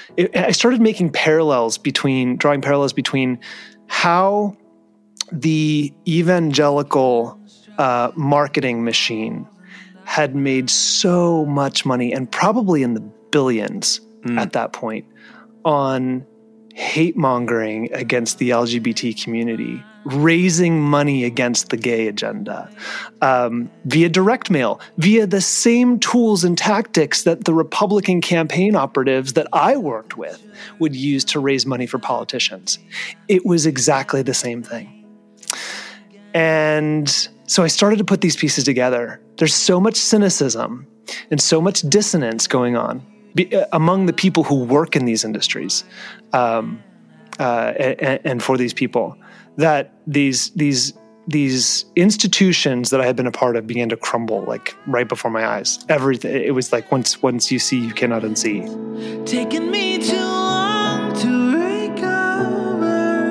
I started drawing parallels between how the evangelical marketing machine had made so much money, and probably in the billions at that point, on hate mongering against the LGBT community, raising money against the gay agenda, via direct mail, via the same tools and tactics that the Republican campaign operatives that I worked with would use to raise money for politicians. It was exactly the same thing. And so I started to put these pieces together. There's so much cynicism and so much dissonance going on among the people who work in these industries, and for these people, that these institutions that I had been a part of began to crumble like right before my eyes. Everything. It was like once you see, you cannot unsee. Taking me too long to recover.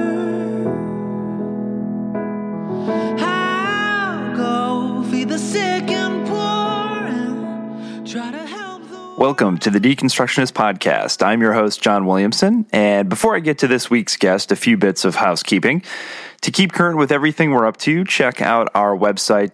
I'll go feed the sick and poor and try to help. Welcome to the Deconstructionist Podcast. I'm your host, John Williamson, and before I get to this week's guest, a few bits of housekeeping. To keep current with everything we're up to, check out our website,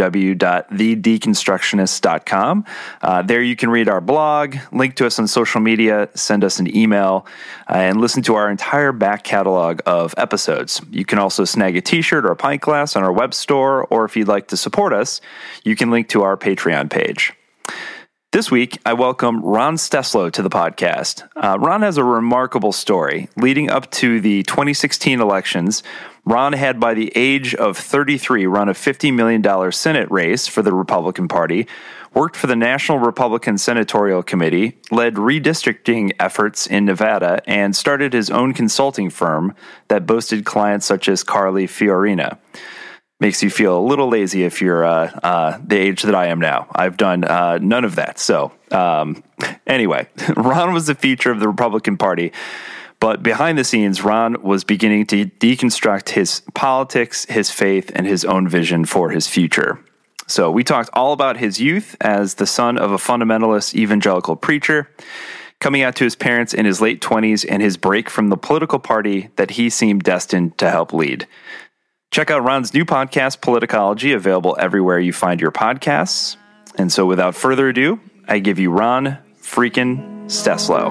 www.thedeconstructionist.com. There you can read our blog, link to us on social media, send us an email, and listen to our entire back catalog of episodes. You can also snag a t-shirt or a pint glass on our web store, or if you'd like to support us, you can link to our Patreon page. This week, I welcome Ron Steslow to the podcast. Ron has a remarkable story. Leading up to the 2016 elections, Ron had, by the age of 33, run a $50 million Senate race for the Republican Party, worked for the National Republican Senatorial Committee, led redistricting efforts in Nevada, and started his own consulting firm that boasted clients such as Carly Fiorina. Makes you feel a little lazy if you're the age that I am now. I've done none of that. So anyway, Ron was the feature of the Republican Party. But behind the scenes, Ron was beginning to deconstruct his politics, his faith, and his own vision for his future. So we talked all about his youth as the son of a fundamentalist evangelical preacher, coming out to his parents in his late 20s, and his break from the political party that he seemed destined to help lead. Check out Ron's new podcast, Politicology, available everywhere you find your podcasts. And so without further ado, I give you Ron freaking Steslow.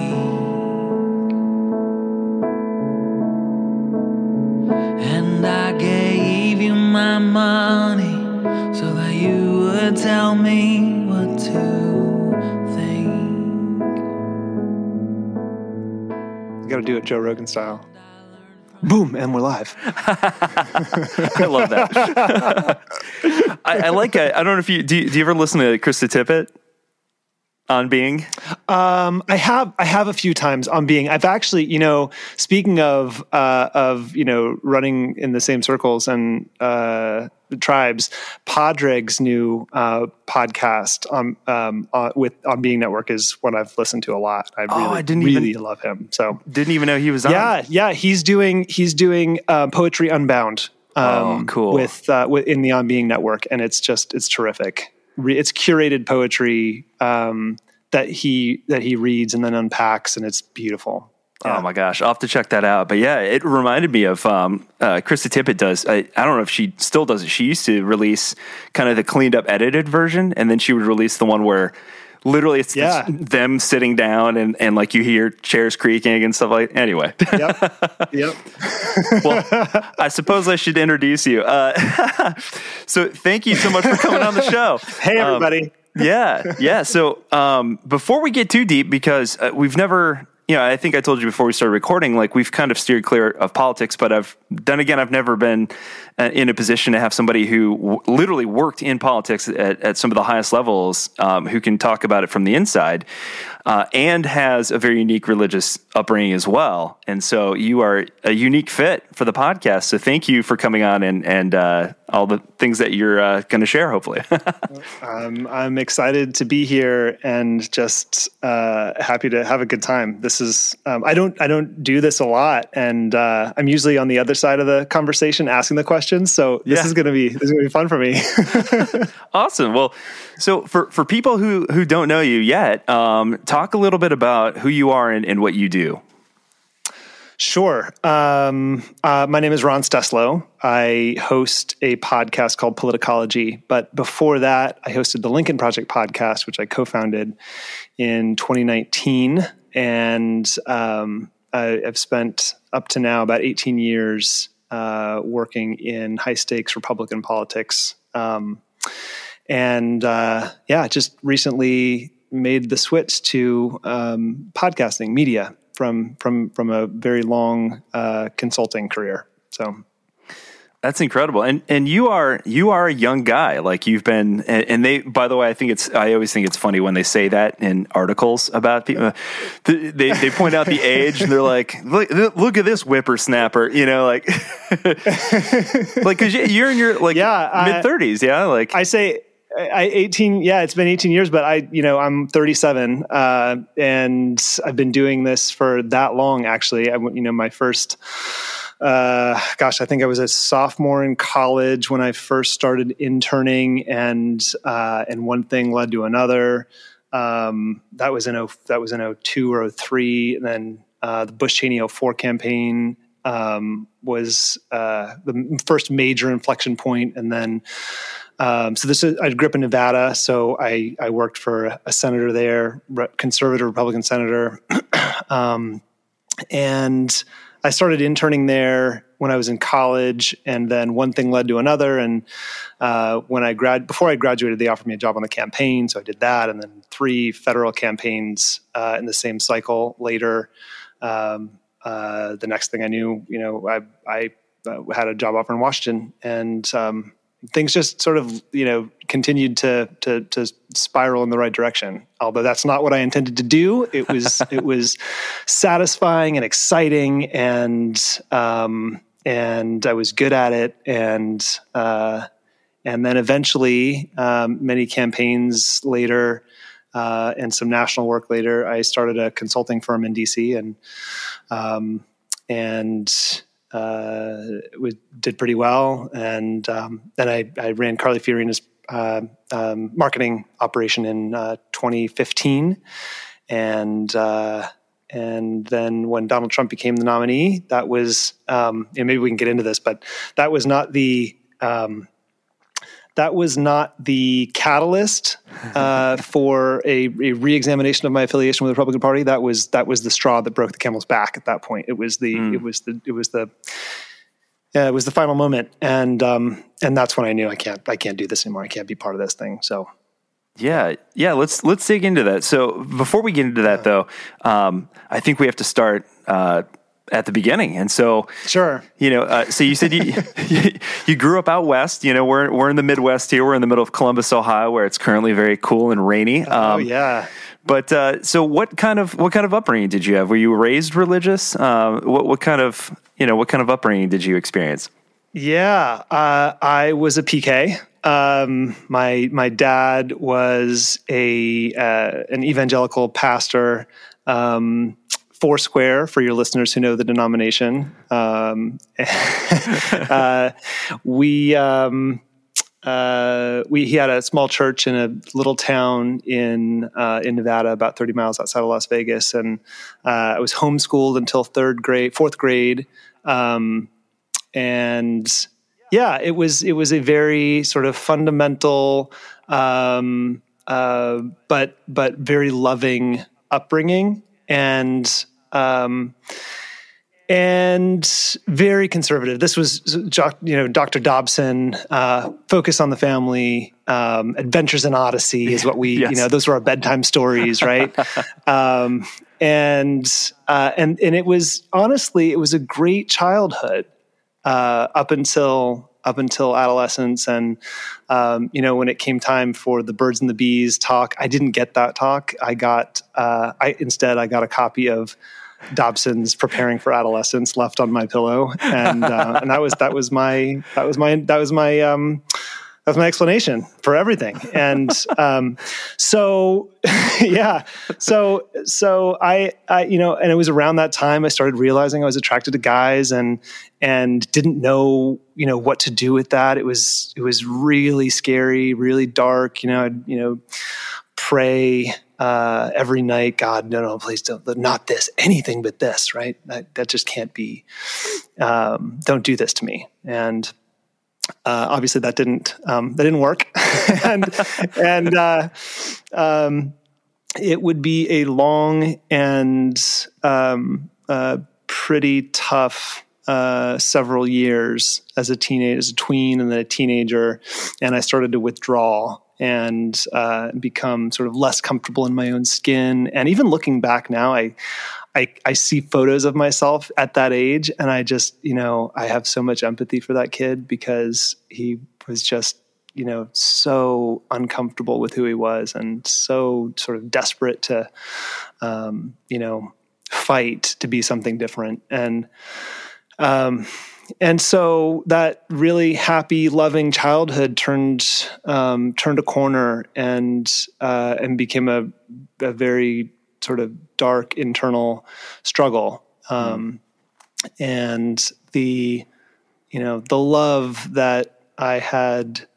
And I gave you my money so that you would tell me what to think. You got to do it Joe Rogan style. Boom, and we're live. I love that. I like it. I don't know if you do you ever listen to Krista Tippett on Being? I have a few times on Being. I've actually, speaking of running in the same circles and tribes, Padraig's new podcast on Being Network is what I've listened to a lot. I really love him. So didn't even know he was on. Yeah. He's doing Poetry Unbound. Cool. With in the On Being Network, and it's terrific. It's curated poetry that he reads and then unpacks, and it's beautiful. Yeah. Oh my gosh, I'll have to check that out. But yeah, it reminded me of Krista Tippett does. I don't know if she still does it. She used to release kind of the cleaned up, edited version, and then she would release the one where literally it's them sitting down and like you hear chairs creaking and stuff like. Anyway. Yep. Well, I suppose I should introduce you. So thank you so much for coming on the show. Hey, everybody. Yeah. So before we get too deep, because we've never. I think I told you before we started recording, like we've kind of steered clear of politics, but I've never been in a position to have somebody who literally worked in politics at some of the highest levels, who can talk about it from the inside, and has a very unique religious upbringing as well. And so you are a unique fit for the podcast. So thank you for coming on and all the things that you're going to share, hopefully. I'm excited to be here and just happy to have a good time. This is I don't do this a lot, and I'm usually on the other side of the conversation asking the questions. So this is gonna be fun for me. Awesome. Well, so for people who don't know you yet, talk talk a little bit about who you are and what you do. Sure. My name is Ron Steslow. I host a podcast called Politicology. But before that, I hosted the Lincoln Project podcast, which I co-founded in 2019. And I've spent up to now about 18 years working in high-stakes Republican politics. Just recently made the switch to podcasting media from a very long consulting career. So that's incredible. And you are a young guy. Like you've been, and they, by the way, I always think it's funny when they say that in articles about people. They point out the age and they're like, look at this whippersnapper, like, cause you're in your mid-30s. Yeah. Like I say, 18. Yeah, it's been 18 years, but I'm 37, and I've been doing this for that long. Actually, my first, I think I was a sophomore in college when I first started interning, and one thing led to another. That was in 02 or 03, and then the Bush Cheney 04 campaign was the first major inflection point, and then. I grew up in Nevada, so I worked for a senator there, conservative Republican senator. And I started interning there when I was in college, and then one thing led to another. And before I graduated, they offered me a job on the campaign, so I did that, and then 3 federal campaigns in the same cycle later. The next thing I knew, I had a job offer in Washington, and things just sort of, continued to spiral in the right direction. Although that's not what I intended to do. It was satisfying and exciting, and I was good at it. And then eventually, many campaigns later, and some national work later, I started a consulting firm in DC, and we did pretty well. And then I ran Carly Fiorina's marketing operation in 2015. And then when Donald Trump became the nominee, that was, maybe we can get into this, but that was not the catalyst for a reexamination of my affiliation with the Republican Party. That was the straw that broke the camel's back. At that point, it was the final moment, and that's when I knew I can't do this anymore. I can't be part of this thing. So. Yeah. Let's dig into that. So before we get into that, though, I think we have to start at the beginning. And so, sure. So you said you grew up out west. We're in the Midwest here. We're in the middle of Columbus, Ohio, where it's currently very cool and rainy. Yeah. But so what kind of upbringing did you have? Were you raised religious? What kind of upbringing did you experience? Yeah, I was a PK. My dad was an evangelical pastor. Foursquare, for your listeners who know the denomination. He had a small church in a little town in Nevada, about 30 miles outside of Las Vegas, and I was homeschooled until fourth grade. And yeah, it was a very sort of fundamental, but very loving upbringing, and very conservative. This was, Dr. Dobson, Focus on the Family, Adventures in Odyssey is what we, yes. Those were our bedtime stories, right? And it was, honestly, it was a great childhood, up until adolescence. And, when it came time for the Birds and the Bees talk, I didn't get that talk. Instead I got a copy of Dobson's Preparing for Adolescence left on my pillow. And that was my explanation for everything. And, so yeah, so I, and it was around that time I started realizing I was attracted to guys, and didn't know, what to do with that. It was really scary, really dark, pray every night, God, no, please don't, not this, anything but this, right? That just can't be, don't do this to me. And obviously that didn't work. and it would be a long and pretty tough several years as a tween and then a teenager. And I started to withdraw and become sort of less comfortable in my own skin. And even looking back now, I see photos of myself at that age, and I just, I have so much empathy for that kid because he was just, so uncomfortable with who he was and so sort of desperate to, fight to be something different. And so that really happy, loving childhood turned a corner and became a very sort of dark internal struggle. And the love that I had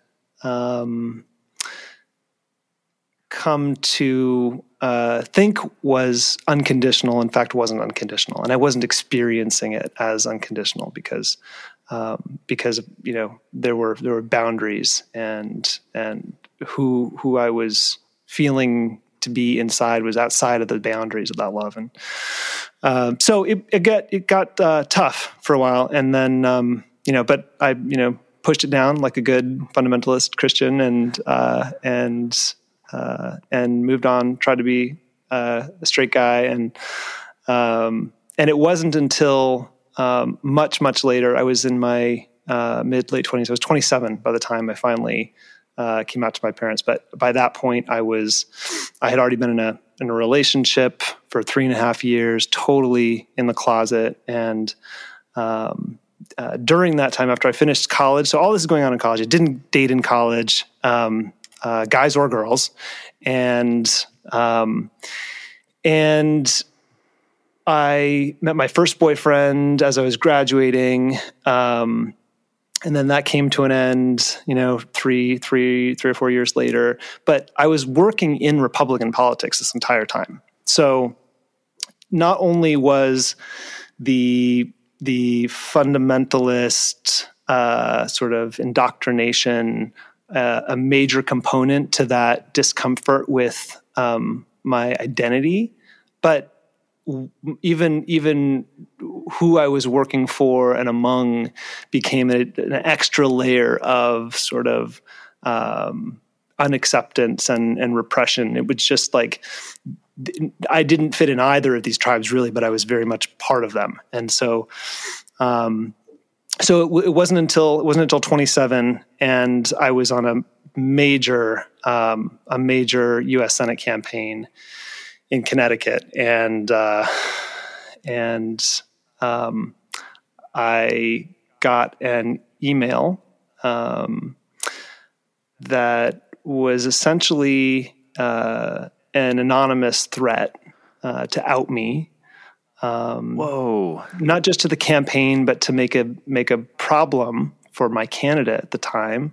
come to think was unconditional, in fact, wasn't unconditional, and I wasn't experiencing it as unconditional because there were boundaries and who I was feeling to be inside was outside of the boundaries of that love, and so it got tough for a while, and then but I pushed it down like a good fundamentalist Christian and moved on, tried to be a straight guy. And it wasn't until much later, I was in my mid-late 20s. I was 27 by the time I finally came out to my parents. But by that point, I had already been in a relationship for 3.5 years, totally in the closet. And during that time, after I finished college, so all this is going on in college. I didn't date in college. Guys or girls, and I met my first boyfriend as I was graduating, and then that came to an end, 3 or 4 years later. But I was working in Republican politics this entire time, so not only was the fundamentalist sort of indoctrination a major component to that discomfort with my identity, but even who I was working for and among became an extra layer of sort of unacceptance and repression. It was just like I didn't fit in either of these tribes really, but I was very much part of them, and so. So it wasn't until 27, and I was on a major U.S. Senate campaign in Connecticut, and I got an email that was essentially an anonymous threat to out me. Whoa! Not just to the campaign, but to make a problem for my candidate at the time.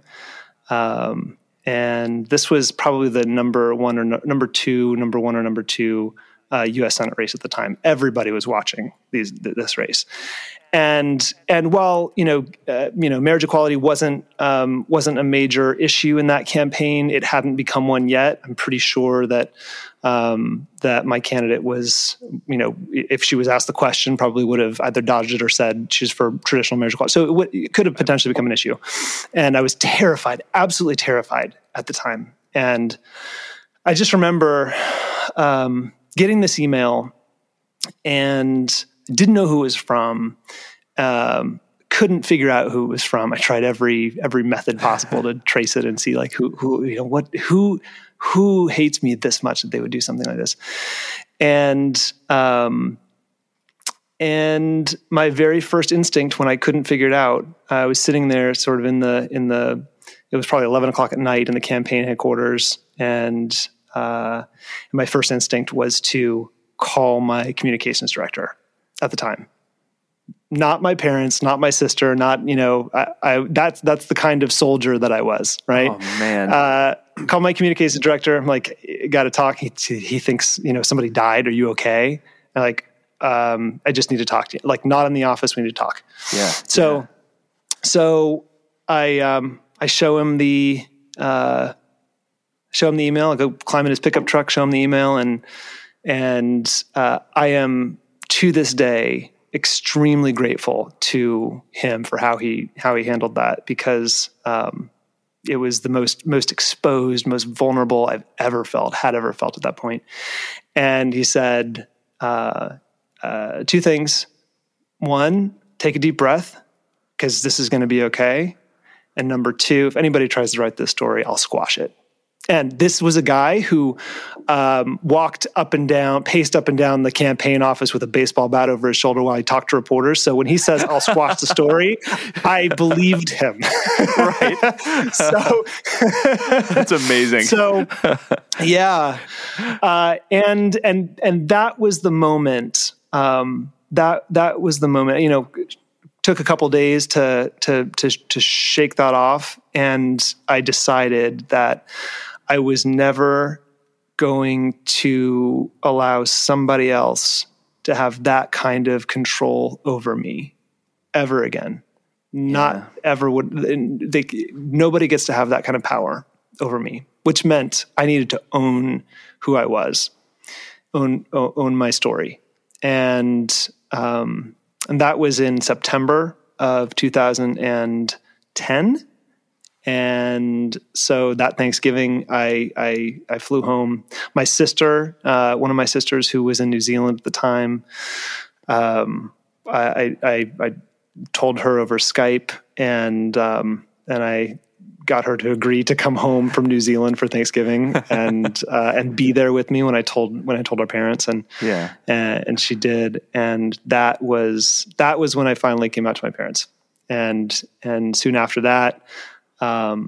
And this was probably the number one or number two U.S. Senate race at the time. Everybody was watching this race, and while marriage equality wasn't a major issue in that campaign, it hadn't become one yet. I'm pretty sure that my candidate was, if she was asked the question, probably would have either dodged it or said she's for traditional marriage equality. So it could have potentially become an issue, and I was terrified, absolutely terrified at the time. And I just remember getting this email and didn't know who it was from. Couldn't figure out who it was from. I tried every method possible to trace it and see like who hates me this much that they would do something like this. And my very first instinct when I couldn't figure it out, I was sitting there sort of in the it was probably 11 o'clock at night in the campaign headquarters. And my first instinct was to call my communications director at the time. Not my parents, not my sister, not, that's the kind of soldier that I was, right? Oh, man. call my communications director. I'm like, got to talk. He thinks, somebody died. Are you okay? I'm like, I just need to talk to you. Like, not in the office. We need to talk. Yeah. So I show him the email. I go climb in his pickup truck, show him the email. And I am, to this day, extremely grateful to him for how he handled that, because it was the most exposed, most vulnerable I've ever felt, had ever felt at that point. And he said 2 things. 1, take a deep breath, because this is going to be okay. And number 2, if anybody tries to write this story, I'll squash it. And this was a guy who paced up and down the campaign office with a baseball bat over his shoulder while he talked to reporters. So when he says, I'll squash the story, I believed him. Right. So that's amazing. So yeah. And that was the moment. That was the moment, took a couple days to shake that off. And I decided that I was never going to allow somebody else to have that kind of control over me ever again. Not ever would. Nobody gets to have that kind of power over me, which meant I needed to own who I was, own my story. And that was in September of 2010. And so that Thanksgiving, I flew home. My sister, one of my sisters who was in New Zealand at the time, I told her over Skype, and I got her to agree to come home from New Zealand for Thanksgiving and be there with me when I told our parents, and she did. And that was when I finally came out to my parents. And soon after that, that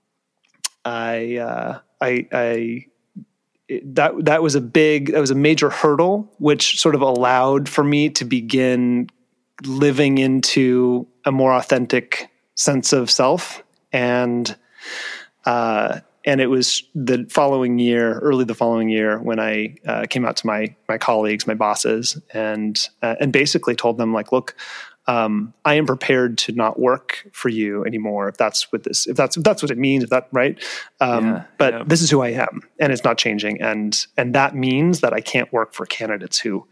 was a major hurdle, which sort of allowed for me to begin living into a more authentic sense of self. And it was early the following year when I came out to my colleagues, my bosses, and basically told them, like, look, I am prepared to not work for you anymore, if that's what it means, right? But this is who I am, and it's not changing. And that means that I can't work for candidates who,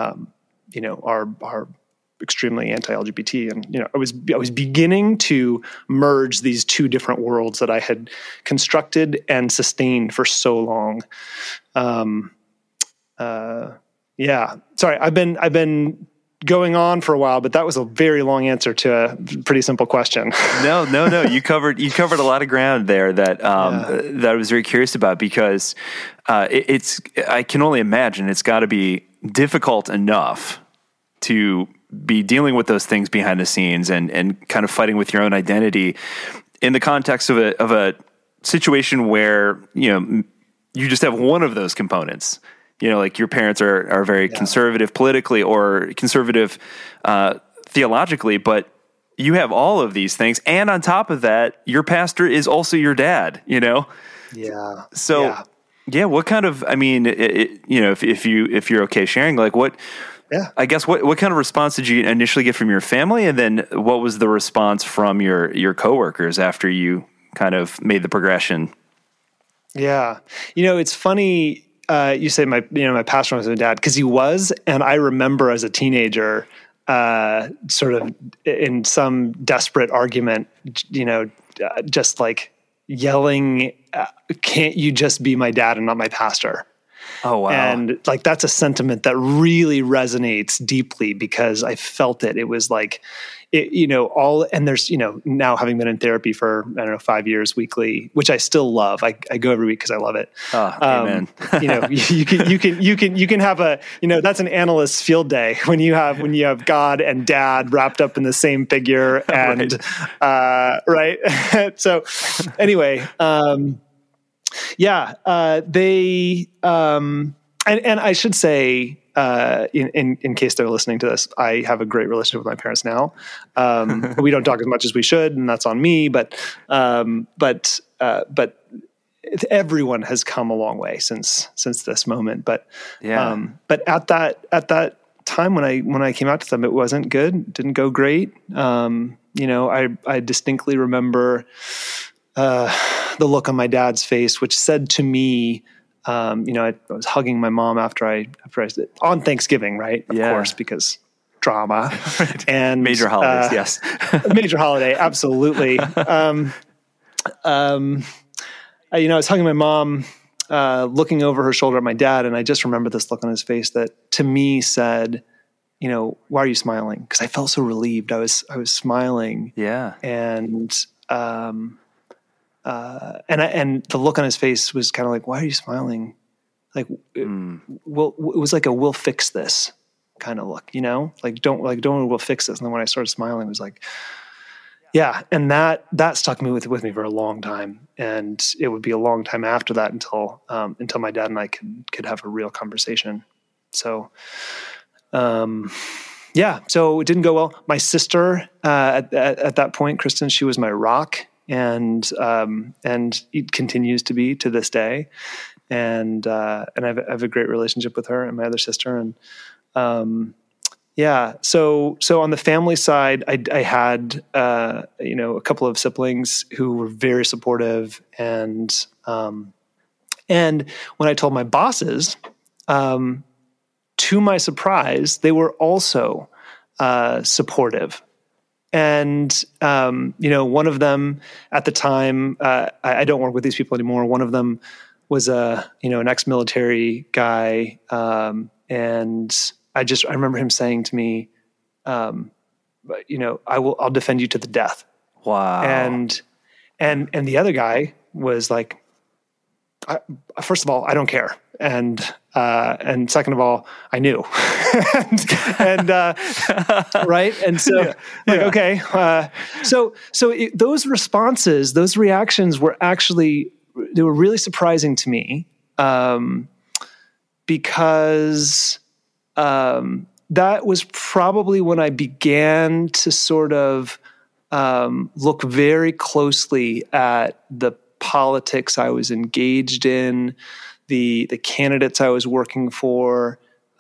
are extremely anti-LGBT. And, I was beginning to merge these 2 different worlds that I had constructed and sustained for so long. Sorry, I've been going on for a while, but that was a very long answer to a pretty simple question. No. You covered a lot of ground there that I was very curious about, because I can only imagine it's got to be difficult enough to be dealing with those things behind the scenes and kind of fighting with your own identity in the context of a situation where, you just have one of those components. Like your parents are very conservative politically or conservative theologically, but you have all of these things. And on top of that, your pastor is also your dad, Yeah. So, what kind of, if you're okay sharing, like what kind of response did you initially get from your family? And then what was the response from your coworkers after you kind of made the progression? Yeah. It's funny. You say my pastor was my dad, because he was, and I remember as a teenager, sort of in some desperate argument, just like yelling, "Can't you just be my dad and not my pastor?" Oh, wow. And like, that's a sentiment that really resonates deeply, because I felt it. It was like, and there's, now having been in therapy for, 5 years weekly, which I still love. I go every week because I love it. Amen. You can have a, that's an analyst's field day when you have God and dad wrapped up in the same figure, and, right. So anyway, they, and I should say, in case they're listening to this, I have a great relationship with my parents now. We don't talk as much as we should, and that's on me. But everyone has come a long way since this moment. But Yeah. but at that time when I came out to them, it wasn't good. It didn't go great. I distinctly remember the look on my dad's face, which said to me, I was hugging my mom after I on Thanksgiving, right? Of course, because drama and major holidays. Yes. Major holiday. Absolutely. I was hugging my mom, looking over her shoulder at my dad. And I just remember this look on his face that to me said, why are you smiling? Because I felt so relieved. I was smiling. Yeah. And the look on his face was kind of like, why are you smiling? Like, it was like we'll fix this kind of look, don't we'll fix this. And then when I started smiling, it was like, yeah. And that stuck with me for a long time. And it would be a long time after that until my dad and I could have a real conversation. So, so it didn't go well. My sister, at that point, Kristen, she was my rock. And it continues to be to this day. And I have a great relationship with her and my other sister. And, so on the family side, I had, a couple of siblings who were very supportive. And when I told my bosses, to my surprise, they were also, supportive. And, one of them at the time, I don't work with these people anymore. One of them was an ex-military guy. And I remember him saying to me, I'll defend you to the death. Wow. And the other guy was like, first of all, I don't care. And second of all, I knew, and right. And so okay. Those responses, those reactions were they were really surprising to me, because, that was probably when I began to sort of, look very closely at the politics I was engaged in, the candidates I was working for,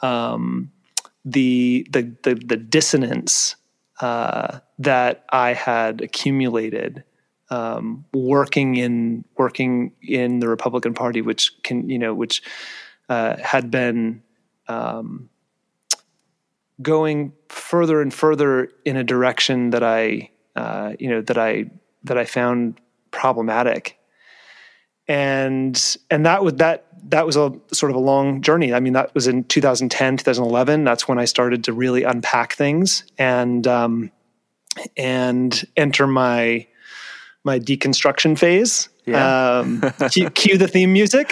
the dissonance that I had accumulated working in the Republican Party, which had been going further and further in a direction that I found problematic. And that was a sort of a long journey. I mean, that was in 2010, 2011. That's when I started to really unpack things and enter my deconstruction phase. Yeah. Cue the theme music.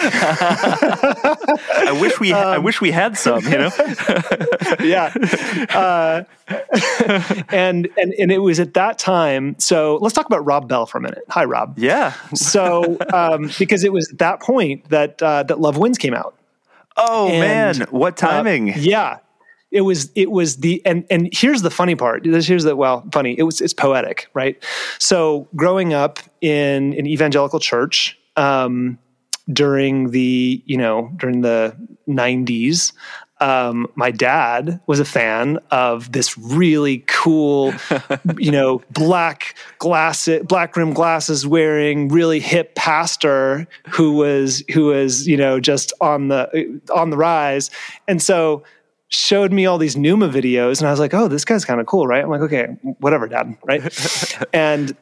I wish we had some, Yeah. And it was at that time. So let's talk about Rob Bell for a minute. Hi, Rob. Yeah. So, because it was at that point that Love Wins came out. Oh, man. What timing? Yeah. It was and here's the funny part. Funny. It's poetic, right? So growing up in an evangelical church, during the 90s, my dad was a fan of this really cool, black rim glasses wearing, really hip pastor who was just on the rise. And so showed me all these Numa videos, and I was like, oh, this guy's kind of cool, right? I'm like, okay, whatever, Dad, right? and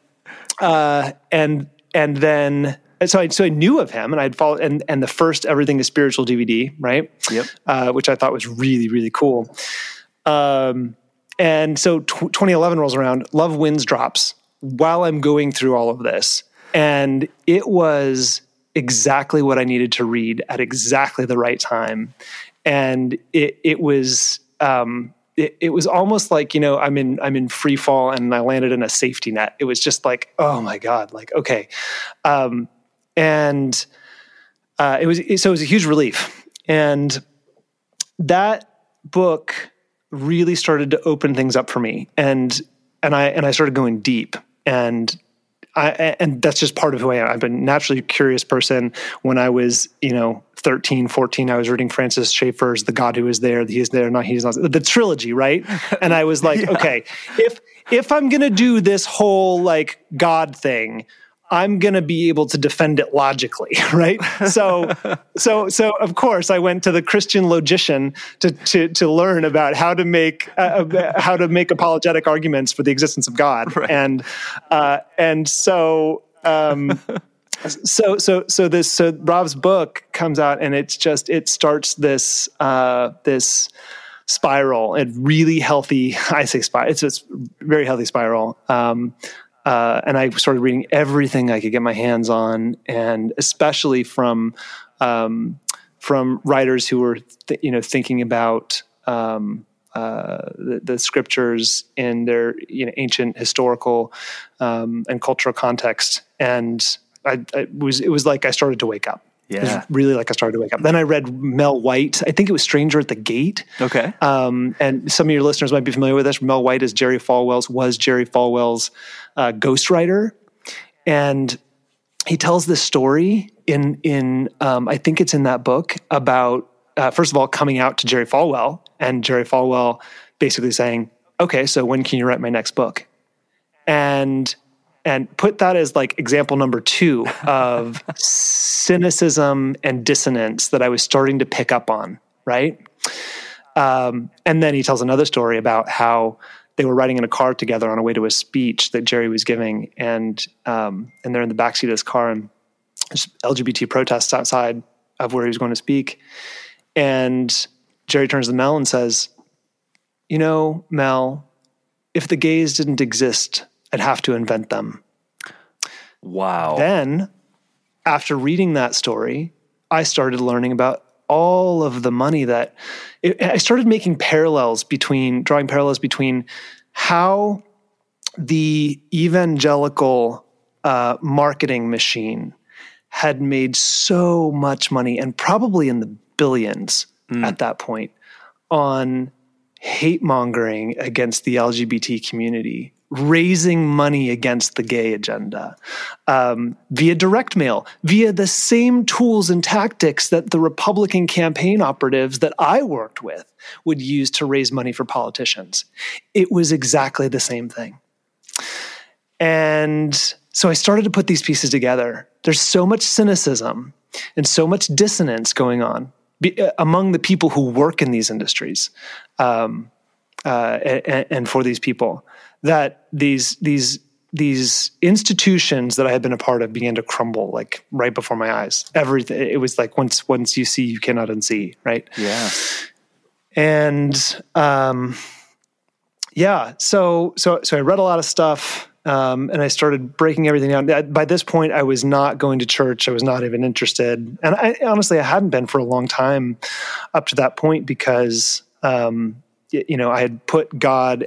then so I knew of him, and I'd followed, and the first Everything is Spiritual DVD, right? Yep. Which I thought was really, really cool. And so 2011 rolls around, Love Wins drops while I'm going through all of this, and it was exactly what I needed to read at exactly the right time. And it was almost like, I'm in free fall and I landed in a safety net. It was just like, oh my God, like, okay. It was a huge relief. And that book really started to open things up for me. And I started going deep, and and that's just part of who I am. I've been a naturally curious person. When I was, 13, 14, I was reading Francis Schaeffer's The God Who Is There, He Is There, Not He Is Not, the trilogy, right? And I was like, okay, if I'm going to do this whole like God thing, I'm going to be able to defend it logically, right? So of course I went to the Christian logician to learn about how to make apologetic arguments for the existence of God, right. So Rav's book comes out, and it starts this spiral, a really healthy, I say spiral, it's a very healthy spiral. And I started reading everything I could get my hands on, and especially from writers who were thinking about the scriptures in their ancient historical and cultural context. And it was like I started to wake up. Yeah. It was really like I started to wake up. Then I read Mel White. I think it was Stranger at the Gate. Okay. And some of your listeners might be familiar with this. Mel White was Jerry Falwell's ghostwriter. And he tells this story in I think it's in that book about, first of all, coming out to Jerry Falwell, and Jerry Falwell basically saying, okay, so when can you write my next book? And put that as like example number 2 of cynicism and dissonance that I was starting to pick up on, right? And then he tells another story about how they were riding in a car together on a way to a speech that Jerry was giving, and they're in the backseat of his car, and there's LGBT protests outside of where he was going to speak. And Jerry turns to Mel and says, Mel, if the gays didn't exist, I'd have to invent them. Wow. Then, after reading that story, I started learning about all of the money that I started making drawing parallels between how the evangelical marketing machine had made so much money, and probably in the billions at that point, on hate mongering against the LGBT community, raising money against the gay agenda, via direct mail, via the same tools and tactics that the Republican campaign operatives that I worked with would use to raise money for politicians. It was exactly the same thing. And so I started to put these pieces together. There's so much cynicism and so much dissonance going on among the people who work in these industries, and for these people, that these institutions that I had been a part of began to crumble like right before my eyes. Everything, it was like once you see, you cannot unsee, right? Yeah. And so I read a lot of stuff, and I started breaking everything down. By this point, I was not going to church. I was not even interested, and I hadn't been for a long time up to that point, because I had put God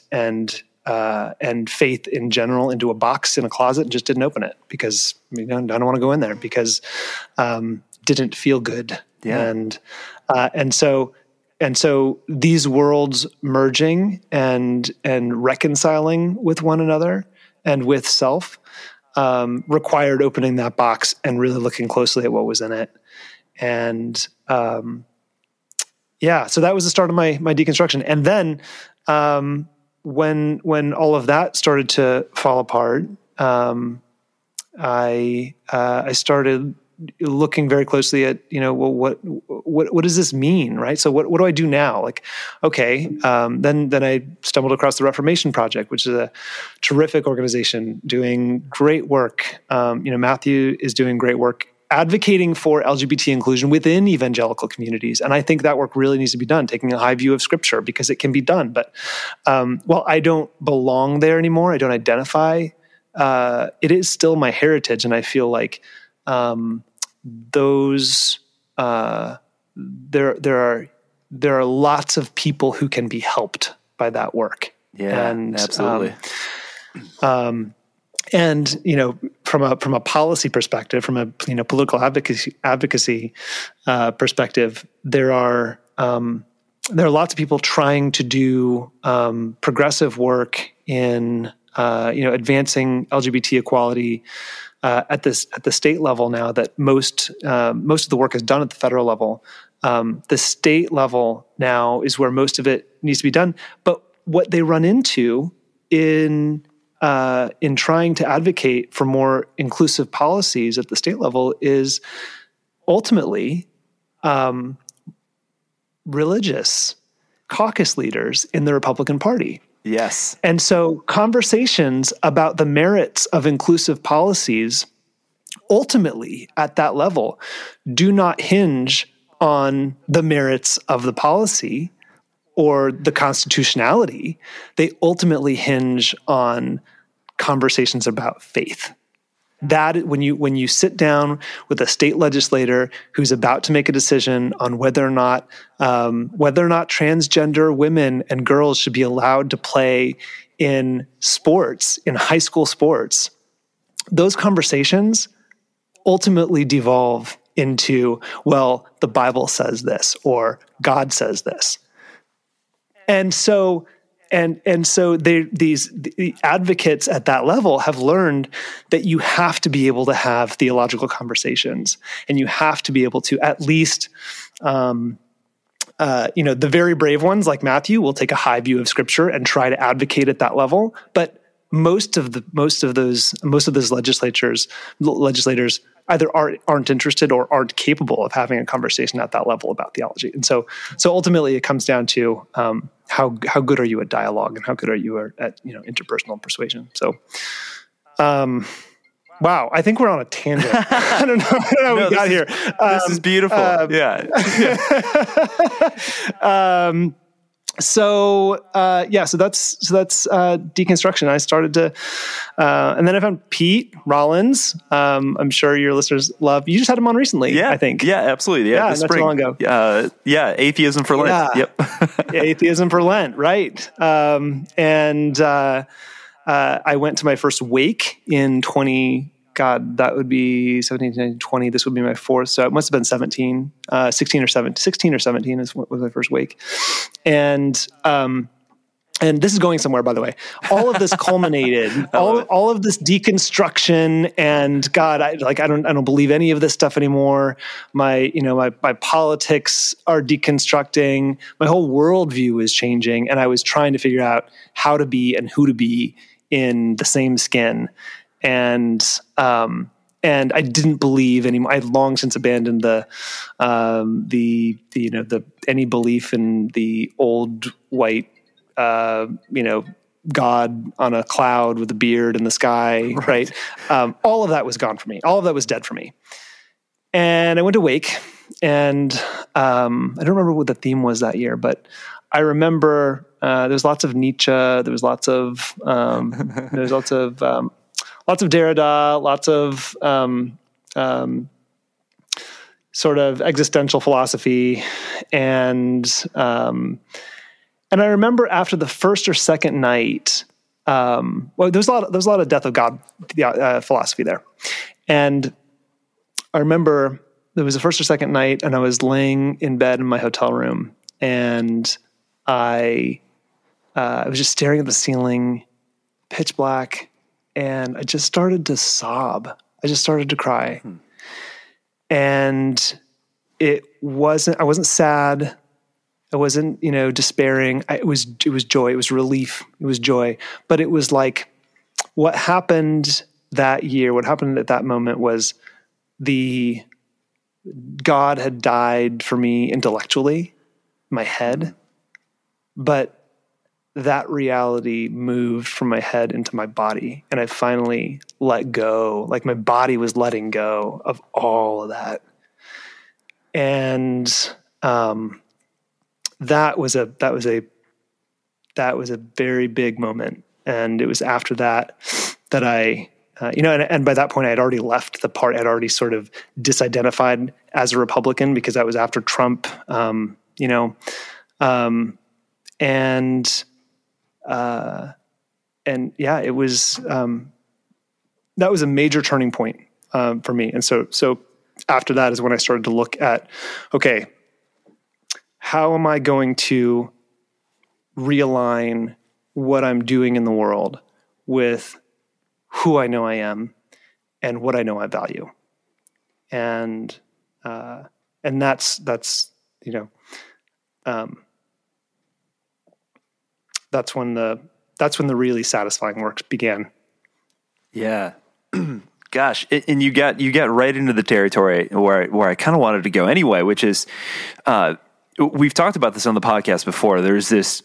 and faith in general into a box in a closet and just didn't open it, because I don't want to go in there, because didn't feel good. Yeah. And so these worlds merging and reconciling with one another and with self required opening that box and really looking closely at what was in it. And so that was the start of my deconstruction. And then when all of that started to fall apart, I started looking very closely at, what does this mean, right? So what do I do now? Like, okay, then I stumbled across the Reformation Project, which is a terrific organization doing great work. Matthew is doing great work advocating for LGBT inclusion within evangelical communities. And I think that work really needs to be done, taking a high view of Scripture, because it can be done. But, I don't belong there anymore. I don't identify. It is still my heritage. And I feel like there are lots of people who can be helped by that work. Yeah, and absolutely. From a policy perspective, from a political advocacy perspective, there are lots of people trying to do progressive work in advancing LGBT equality at the state level now that most of the work is done at the federal level. The state level now is where most of it needs to be done. But what they run into in trying to advocate for more inclusive policies at the state level is ultimately religious caucus leaders in the Republican Party. Yes. And so conversations about the merits of inclusive policies ultimately at that level do not hinge on the merits of the policy or the constitutionality. They ultimately hinge on conversations about faith. That when you sit down with a state legislator who's about to make a decision on whether or not transgender women and girls should be allowed to play in sports, in high school sports, those conversations ultimately devolve into, well, the Bible says this or God says this. And so the advocates at that level have learned that you have to be able to have theological conversations, and you have to be able to at least, the very brave ones like Matthew will take a high view of Scripture and try to advocate at that level. But most of those legislators either aren't interested or aren't capable of having a conversation at that level about theology. And so ultimately it comes down to how good are you at dialogue and how good are you at interpersonal persuasion. So, wow, I think we're on a tangent. I don't know how we got here. This is beautiful. Yeah. So that's deconstruction. I started to, and then I found Pete Rollins. I'm sure your listeners love. You just had him on recently. Yeah, I think. Yeah, absolutely. Yeah, not too long ago. Atheism for Lent. Yeah. Yep. Atheism for Lent. Right. I went to my first wake in 20. God, that would be 17, 19, 20. This would be my fourth. So it must have been 16 or 17 was my first wake. And this is going somewhere, by the way. All of this culminated, all of this deconstruction, and God, I don't believe any of this stuff anymore. My politics are deconstructing. My whole worldview is changing, and I was trying to figure out how to be and who to be in the same skin. And I didn't believe anymore. I had long since abandoned any belief in the old white, God on a cloud with a beard in the sky, right? All of that was gone for me. All of that was dead for me. And I went to Wake, and I don't remember what the theme was that year, but I remember there was lots of Nietzsche. There was lots of lots of Derrida, lots of sort of existential philosophy, and I remember after the first or second night, there was a lot of death of God philosophy there, and I remember there was the first or second night, and I was laying in bed in my hotel room, and I was just staring at the ceiling, pitch black. And I just started to sob. I just started to cry. And I wasn't sad. I wasn't, despairing. It was joy. It was relief. It was joy. But it was like what happened that year, what happened at that moment was God had died for me intellectually, in my head. But that reality moved from my head into my body, and I finally let go. Like my body was letting go of all of that. And that was a very big moment. And it was after that I, and by that point I had already left the party. I'd already sort of disidentified as a Republican because that was after Trump, it was, that was a major turning point, for me. And so after that is when I started to look at, okay, how am I going to realign what I'm doing in the world with who I know I am and what I know I value. And that's when the really satisfying work began. Yeah. Gosh, and you got right into the territory where I kind of wanted to go anyway, which is, we've talked about this on the podcast before. There's this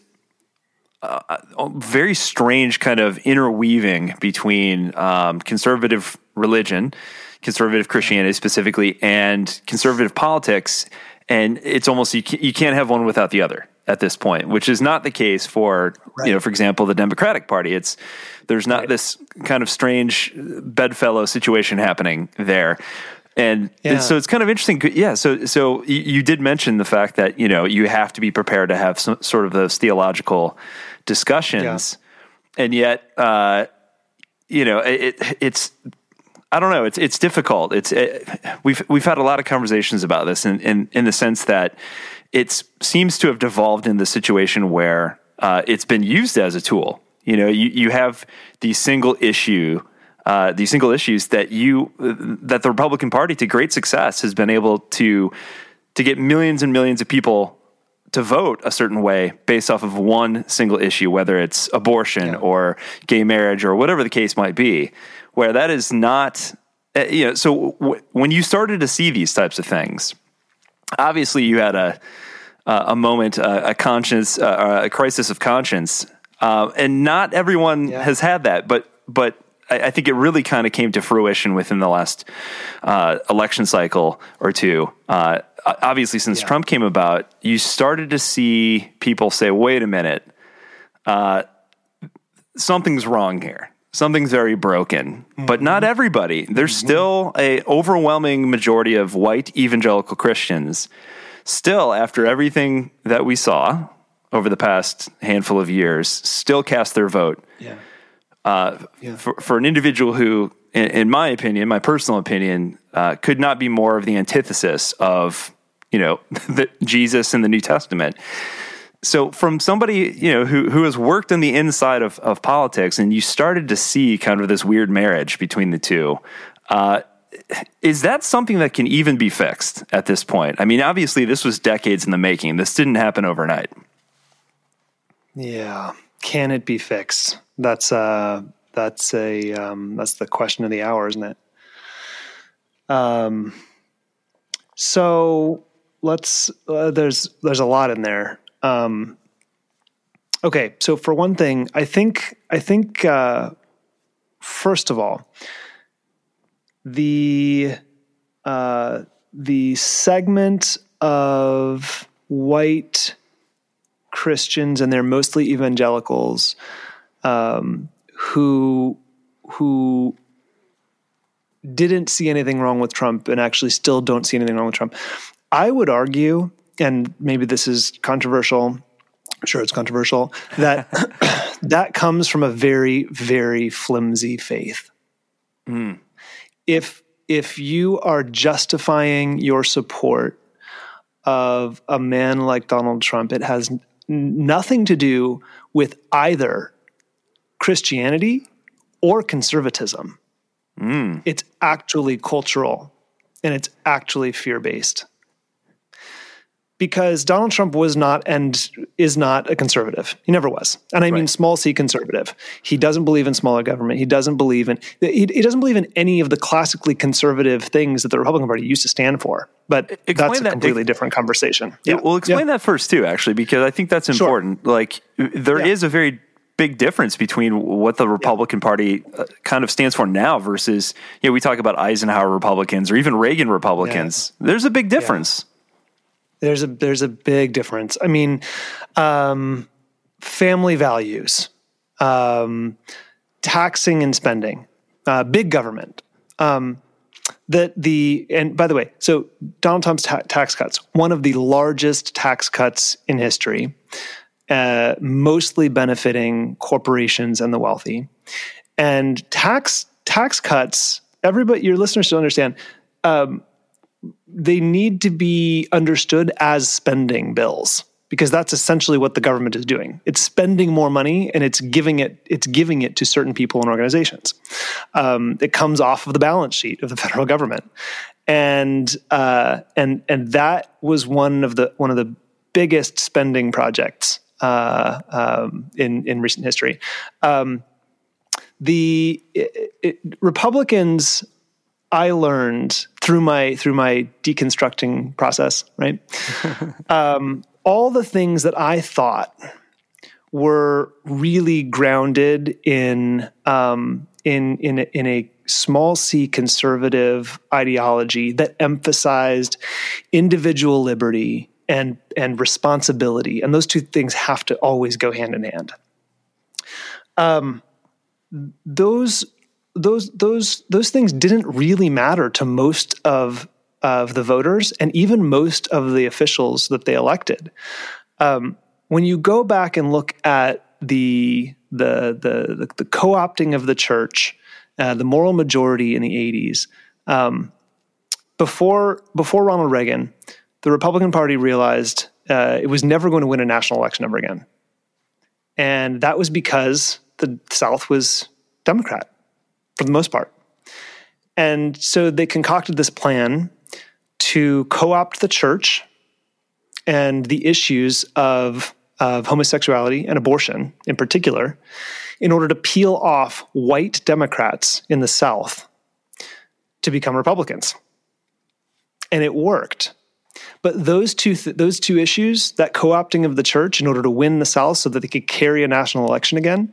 very strange kind of interweaving between conservative religion, conservative Christianity specifically, and conservative politics, and it's almost you can't have one without the other at this point, which is not the case for for example, the Democratic Party. There's not this kind of strange bedfellow situation happening there. And so it's kind of interesting. Yeah. So you did mention the fact that, you have to be prepared to have some sort of those theological discussions. Yeah. And yet, it's, I don't know. It's difficult. We've had a lot of conversations about this in the sense that it seems to have devolved in the situation where it's been used as a tool. You have these single issues that the Republican Party, to great success, has been able to get millions and millions of people to vote a certain way based off of one single issue, whether it's abortion or gay marriage or whatever the case might be, where that is not, so when you started to see these types of things, obviously you had a moment, a conscience, a crisis of conscience, and not everyone has had that, but I think it really kind of came to fruition within the last election cycle or two. Obviously, since Trump came about, you started to see people say, wait a minute, something's wrong here. Something's very broken, but not everybody. There's still a overwhelming majority of white evangelical Christians still, after everything that we saw over the past handful of years, still cast their vote for an individual who, in my opinion, my personal opinion, could not be more of the antithesis of, Jesus in the New Testament. So from somebody, who has worked on the inside of politics, and you started to see kind of this weird marriage between the two, is that something that can even be fixed at this point? I mean, obviously this was decades in the making. This didn't happen overnight. Yeah. Can it be fixed? That's the question of the hour, isn't it? So let's, there's a lot in there. Okay. So for one thing, I think, first of all, the segment of white Christians, and they're mostly evangelicals, who didn't see anything wrong with Trump and actually still don't see anything wrong with Trump. I would argue, and maybe this is controversial, I'm sure it's controversial, that that comes from a very, very flimsy faith. Mm. If you are justifying your support of a man like Donald Trump, it has nothing to do with either Christianity or conservatism. Mm. It's actually cultural, and it's actually fear-based. Because Donald Trump was not and is not a conservative. He never was. And I mean small c conservative. He doesn't believe in smaller government. He doesn't believe in any of the classically conservative things that the Republican Party used to stand for. But that's a completely different conversation. Yeah. Well, explain that first too, actually, because I think that's important. Sure. Like there is a very big difference between what the Republican Party kind of stands for now versus, we talk about Eisenhower Republicans or even Reagan Republicans. Yeah. There's a big difference. Yeah. There's a big difference. I mean, family values, taxing and spending, big government. And by the way, so Donald Trump's tax cuts, one of the largest tax cuts in history, mostly benefiting corporations and the wealthy, and tax cuts. Everybody, your listeners should understand. They need to be understood as spending bills. because that's essentially what the government is doing. It's spending more money and it's giving it to certain people and organizations. It comes off of the balance sheet of the federal government, and that was one of the biggest spending projects in recent history. Republicans, I learned through my deconstructing process, right? All the things that I thought were really grounded in a small c conservative ideology that emphasized individual liberty and responsibility, and those two things have to always go hand in hand. Those things didn't really matter to most of the voters and even most of the officials that they elected. When you go back and look at the co-opting of the church, the moral majority in the 80s, before Ronald Reagan, the Republican Party realized it was never going to win a national election ever again. And that was because the South was Democrat for the most part. And so they concocted this plan to co-opt the church and the issues of homosexuality and abortion in particular in order to peel off white Democrats in the South to become Republicans. And it worked. But those two issues, that co-opting of the church in order to win the South so that they could carry a national election again,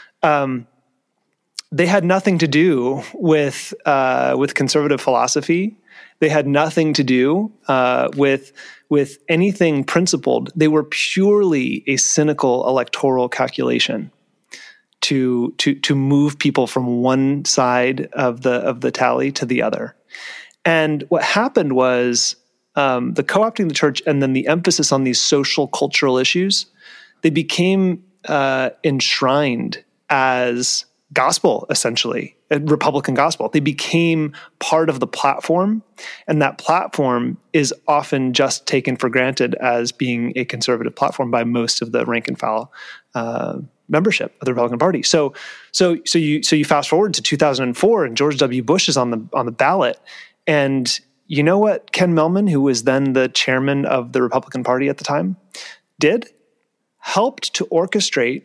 they had nothing to do with conservative philosophy. They had nothing to do with anything principled. They were purely a cynical electoral calculation to move people from one side of the tally to the other. And what happened was the co-opting the church and then the emphasis on these social cultural issues, they became enshrined as gospel, essentially, a Republican gospel. They became part of the platform, and that platform is often just taken for granted as being a conservative platform by most of the rank and file membership of the Republican Party. So you fast forward to 2004, and George W. Bush is on the ballot, and you know what Ken Mellman, who was then the chairman of the Republican Party at the time, did? Helped to orchestrate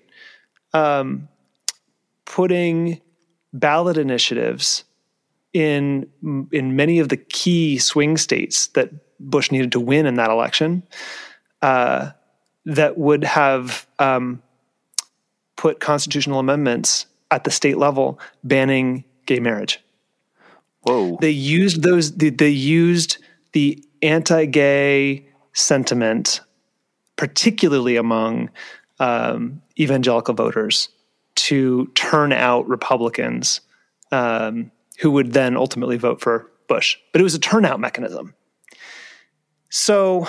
putting ballot initiatives in many of the key swing states that Bush needed to win in that election that would have put constitutional amendments at the state level banning gay marriage. Whoa! They used those. They used the anti-gay sentiment, particularly among evangelical voters, to turn out Republicans who would then ultimately vote for Bush. But it was a turnout mechanism. So,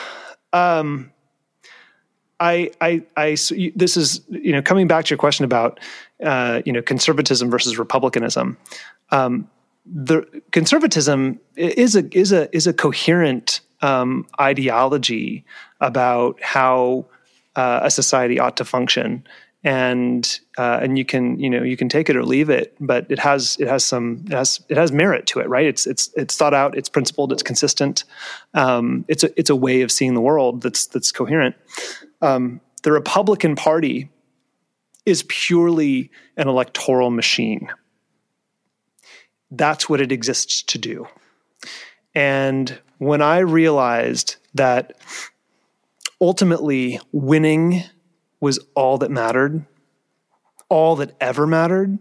this is, coming back to your question about, conservatism versus republicanism. The conservatism is a coherent ideology about how a society ought to function. And you can take it or leave it, but it has merit to it, right? It's thought out, it's principled, it's consistent. It's a way of seeing the world that's coherent. The Republican Party is purely an electoral machine. That's what it exists to do. And when I realized that ultimately winning was all that mattered, all that ever mattered,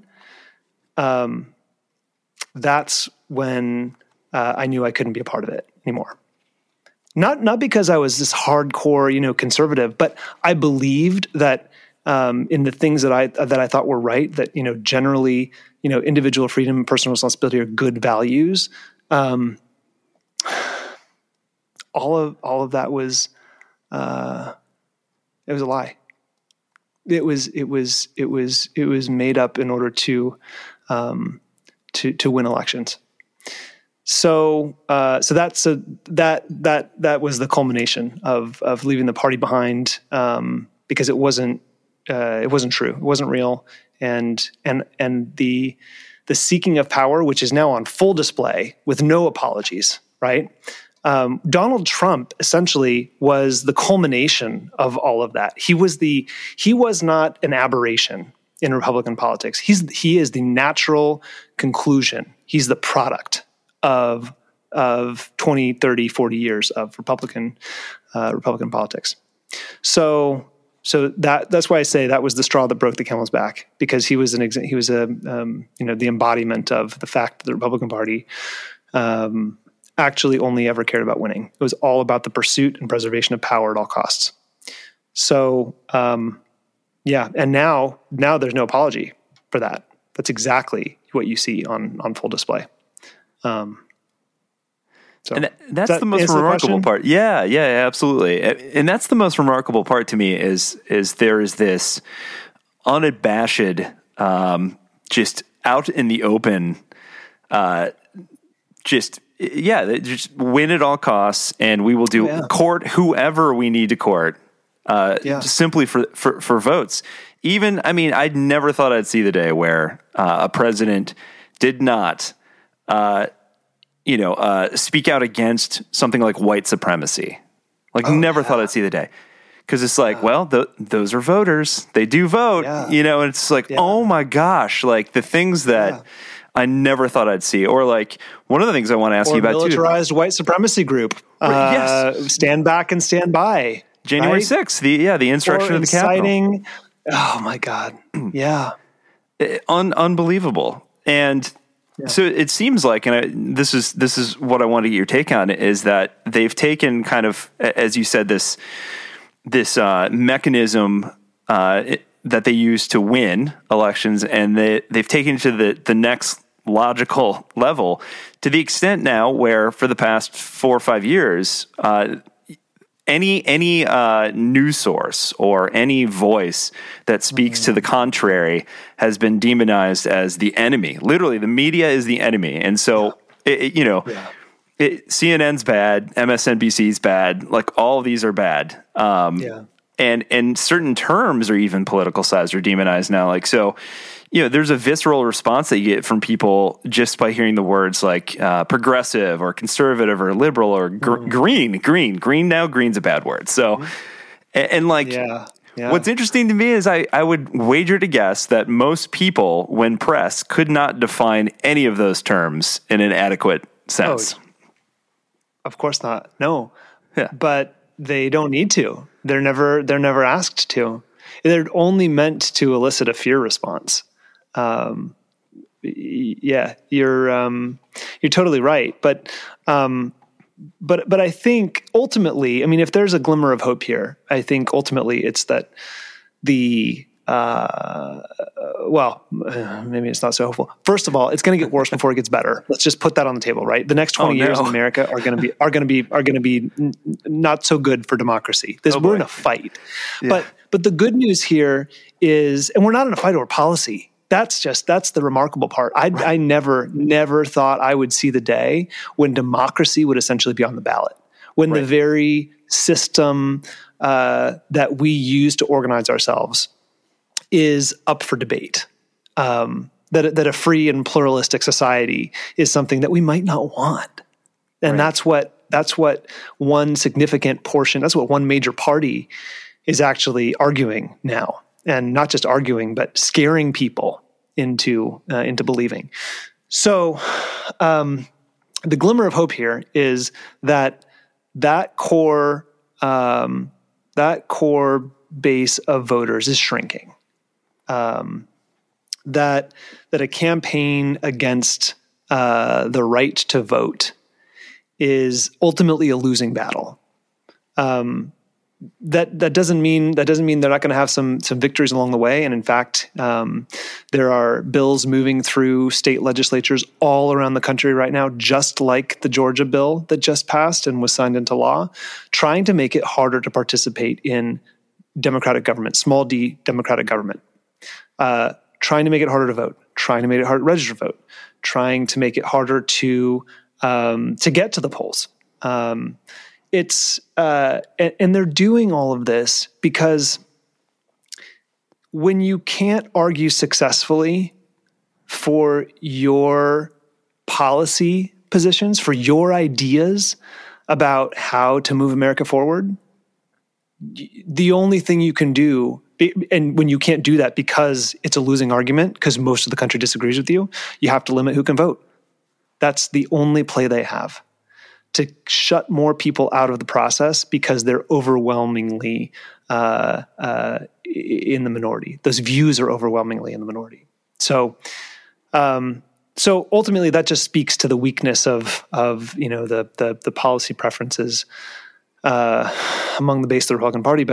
that's when I knew I couldn't be a part of it anymore. Not because I was this hardcore, conservative, but I believed that in the things that I thought were right, that generally, individual freedom, personal responsibility are good values. All of that was it was a lie. It was made up in order to win elections. That was the culmination of leaving the party behind, because it wasn't true. It wasn't real. And the seeking of power, which is now on full display with no apologies, right? Donald Trump essentially was the culmination of all of that. He was not an aberration in Republican politics. He is the natural conclusion. He's the product of 20, 30, 40 years of Republican politics. So that's why I say that was the straw that broke the camel's back, because he was the embodiment of the fact that the Republican Party actually only ever cared about winning. It was all about the pursuit and preservation of power at all costs. So, and now there's no apology for that. That's exactly what you see on full display. And that's the most remarkable part. Yeah, absolutely. And that's the most remarkable part to me is there is this unabashed, just out in the open, just win at all costs, and we will court whoever we need to court, just simply for votes. Even, I mean, I never thought I'd see the day where a president did not, speak out against something like white supremacy. Never thought I'd see the day. Because it's like, those are voters. They do vote, and it's like, oh my gosh, like the things that I never thought I'd see. Or like one of the things I want to ask you about too. Militarized white supremacy group. Yes. Stand back and stand by. January 6th, the insurrection of the Capitol. Oh my God. Yeah. Unbelievable. And so it seems like, and this is what I want to get your take on, is that they've taken kind of, as you said, this mechanism that they use to win elections, and they've taken it to the next logical level, to the extent now where for the past 4 or 5 years, any news source or any voice that speaks to the contrary has been demonized as the enemy. Literally, the media is the enemy, and so CNN's bad, MSNBC's bad. Like all of these are bad. And certain terms are even politicized or demonized now. Like, so, there's a visceral response that you get from people just by hearing the words like progressive or conservative or liberal or green. Now green's a bad word. So, what's interesting to me is I would wager to guess that most people, when pressed, could not define any of those terms in an adequate sense. Of course not. No. Yeah. But they don't need to. They're never asked to. They're only meant to elicit a fear response. You're totally right. But I think ultimately, I mean, if there's a glimmer of hope here, I think ultimately it's that maybe it's not so hopeful. First of all, it's going to get worse before it gets better. Let's just put that on the table, right? The next 20 years in America are going to be not so good for democracy. We're in a fight. Yeah. But the good news here is, and we're not in a fight over policy. That's the remarkable part. I never thought I would see the day when democracy would essentially be on the ballot, when the very system that we use to organize ourselves is up for debate. That a free and pluralistic society is something that we might not want. And that's what one significant portion, that's what one major party is actually arguing now. And not just arguing, but scaring people into believing. So the glimmer of hope here is that core base of voters is shrinking. That a campaign against the right to vote is ultimately a losing battle. That doesn't mean they're not going to have some victories along the way. And in fact, there are bills moving through state legislatures all around the country right now, just like the Georgia bill that just passed and was signed into law, trying to make it harder to participate in democratic government, small d democratic government, trying to make it harder to vote, trying to make it harder to register to vote, trying to make it harder to to get to the polls. And they're doing all of this because when you can't argue successfully for your policy positions, for your ideas about how to move America forward, the only thing you can do, and when you can't do that because it's a losing argument, because most of the country disagrees with you, you have to limit who can vote. That's the only play they have, to shut more people out of the process because they're overwhelmingly in the minority. Those views are overwhelmingly in the minority. So ultimately, that just speaks to the weakness of the policy preferences among the base of the Republican Party.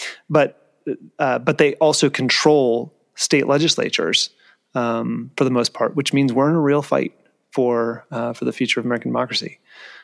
But they also control state legislatures for the most part, which means we're in a real fight for the future of American democracy.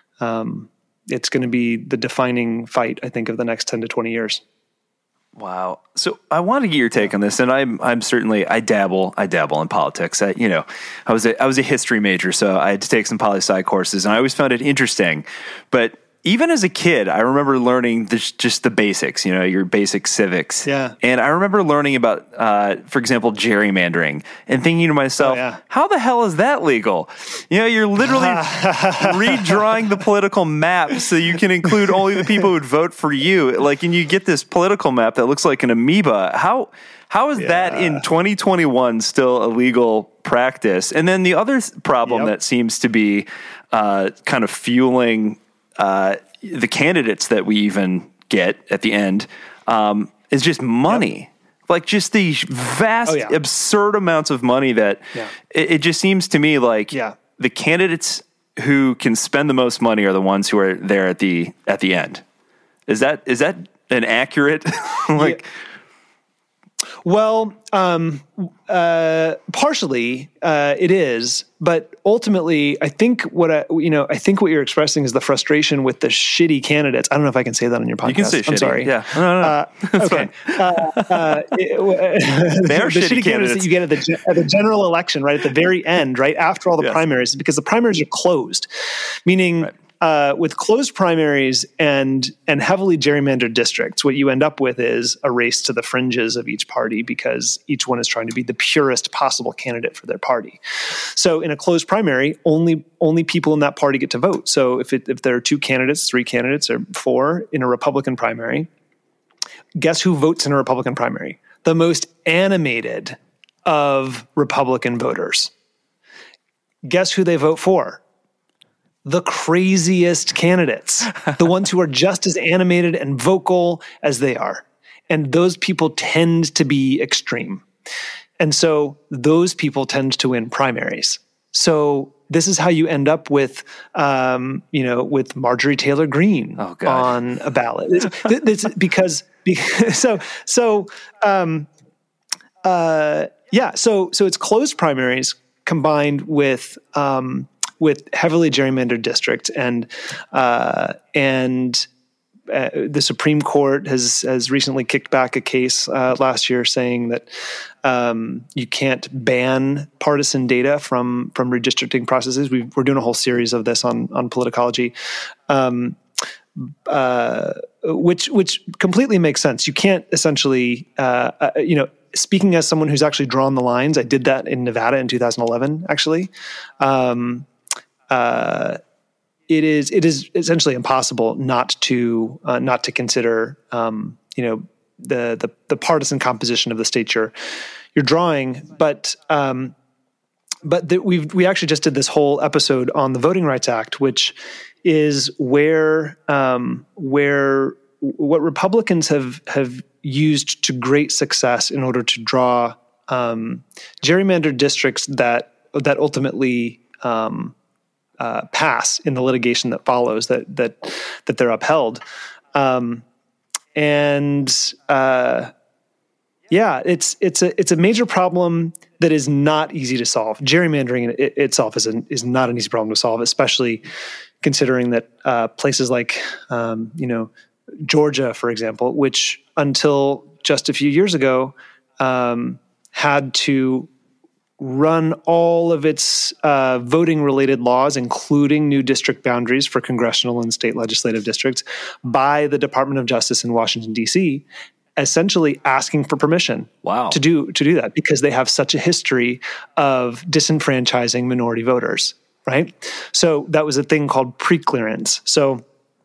It's going to be the defining fight, I think, of the next 10 to 20 years. Wow. So I want to get your take on this, and I'm certainly, I dabble in politics. I was a history major, so I had to take some poli-sci courses, and I always found it interesting. But even as a kid, I remember learning just the basics, your basic civics. Yeah. And I remember learning about, for example, gerrymandering, and thinking to myself, how the hell is that legal? You're literally redrawing the political map so you can include only the people who would vote for you. And you get this political map that looks like an amoeba. How is that in 2021 still a legal practice? And then the other problem that seems to be kind of fueling the candidates that we even get at the end is just money. Just these vast, absurd amounts of money that it just seems to me like the candidates who can spend the most money are the ones who are there at the end. Is that an accurate Well, partially it is, but ultimately, I think what you're expressing is the frustration with the shitty candidates. I don't know if I can say that on your podcast. You can say shitty. I'm sorry. Yeah. No. Okay. They are the shitty candidates that you get at the general election, right at the very end, right after all the primaries, because the primaries are closed, meaning. Right. With closed primaries and heavily gerrymandered districts, what you end up with is a race to the fringes of each party because each one is trying to be the purest possible candidate for their party. So in a closed primary, only people in that party get to vote. So if there are 2 candidates, 3 candidates, or 4 in a Republican primary, guess who votes in a Republican primary? The most animated of Republican voters. Guess who they vote for? The craziest candidates, the ones who are just as animated and vocal as they are. And those people tend to be extreme. And so those people tend to win primaries. So this is how you end up with, with Marjorie Taylor Greene on a ballot. It's because so it's closed primaries combined with heavily gerrymandered districts, and the Supreme Court has recently kicked back a case last year saying that you can't ban partisan data from redistricting processes. We're doing a whole series of this on Politicology, which completely makes sense. You can't essentially, speaking as someone who's actually drawn the lines, I did that in Nevada in 2011, actually. It is essentially impossible not to consider the partisan composition of the states you're drawing, but we actually just did this whole episode on the Voting Rights Act, which is where what Republicans have used to great success in order to draw gerrymandered districts that ultimately pass in the litigation that follows, that they're upheld. It's a major problem that is not easy to solve. Gerrymandering itself is not an easy problem to solve, especially considering that places like Georgia, for example, which until just a few years ago had to run all of its voting-related laws, including new district boundaries for congressional and state legislative districts, by the Department of Justice in Washington, D.C., essentially asking for permission to do that, because they have such a history of disenfranchising minority voters, right? So that was a thing called preclearance. So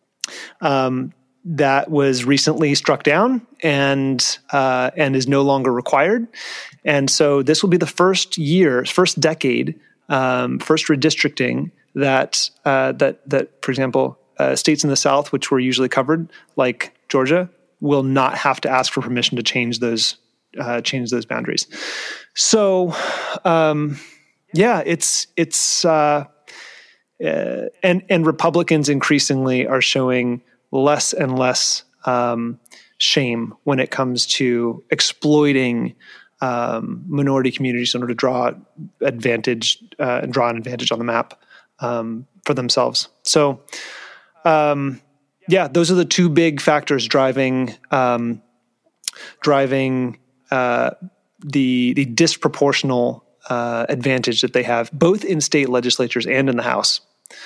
that was recently struck down and is no longer required. And so this will be the first decade, first redistricting that, for example, states in the South, which were usually covered, like Georgia, will not have to ask for permission to change those boundaries. So, and Republicans increasingly are showing less and less shame when it comes to exploiting minority communities in order to draw an advantage on the map for themselves. So, those are the two big factors driving the disproportional advantage that they have, both in state legislatures and in the House.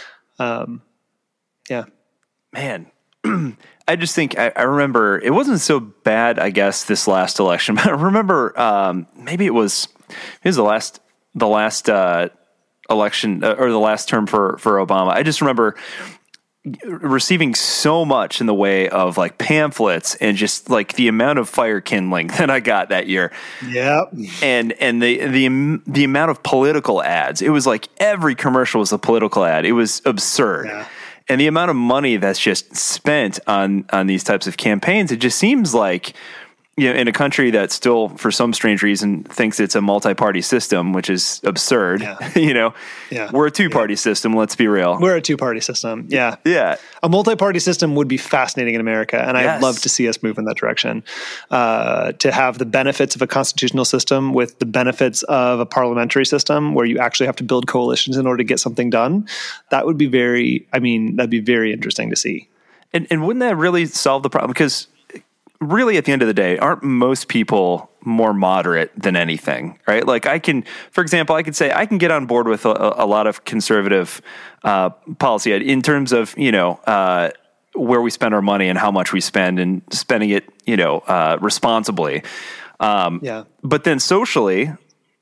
Man, I just think I remember it wasn't so bad, I guess, this last election, but I remember maybe it was the last election or the last term for Obama. I just remember receiving so much in the way of like pamphlets and just like the amount of fire kindling that I got that year. Yep. And the amount of political ads. It was like every commercial was a political ad. It was absurd. Yeah. And the amount of money that's just spent on these types of campaigns, it just seems like, in a country that still, for some strange reason, thinks it's a multi-party system, which is absurd. Yeah. We're a two-party system. Let's be real. We're a two-party system. Yeah. Yeah. A multi-party system would be fascinating in America, and I'd love to see us move in that direction. To have the benefits of a constitutional system with the benefits of a parliamentary system where you actually have to build coalitions in order to get something done. That would be that'd be very interesting to see. And wouldn't that really solve the problem? Because really, at the end of the day, aren't most people more moderate than anything, right? Like for example, I could say I can get on board with a lot of conservative policy in terms of, where we spend our money and how much we spend and spending it, responsibly. But then socially,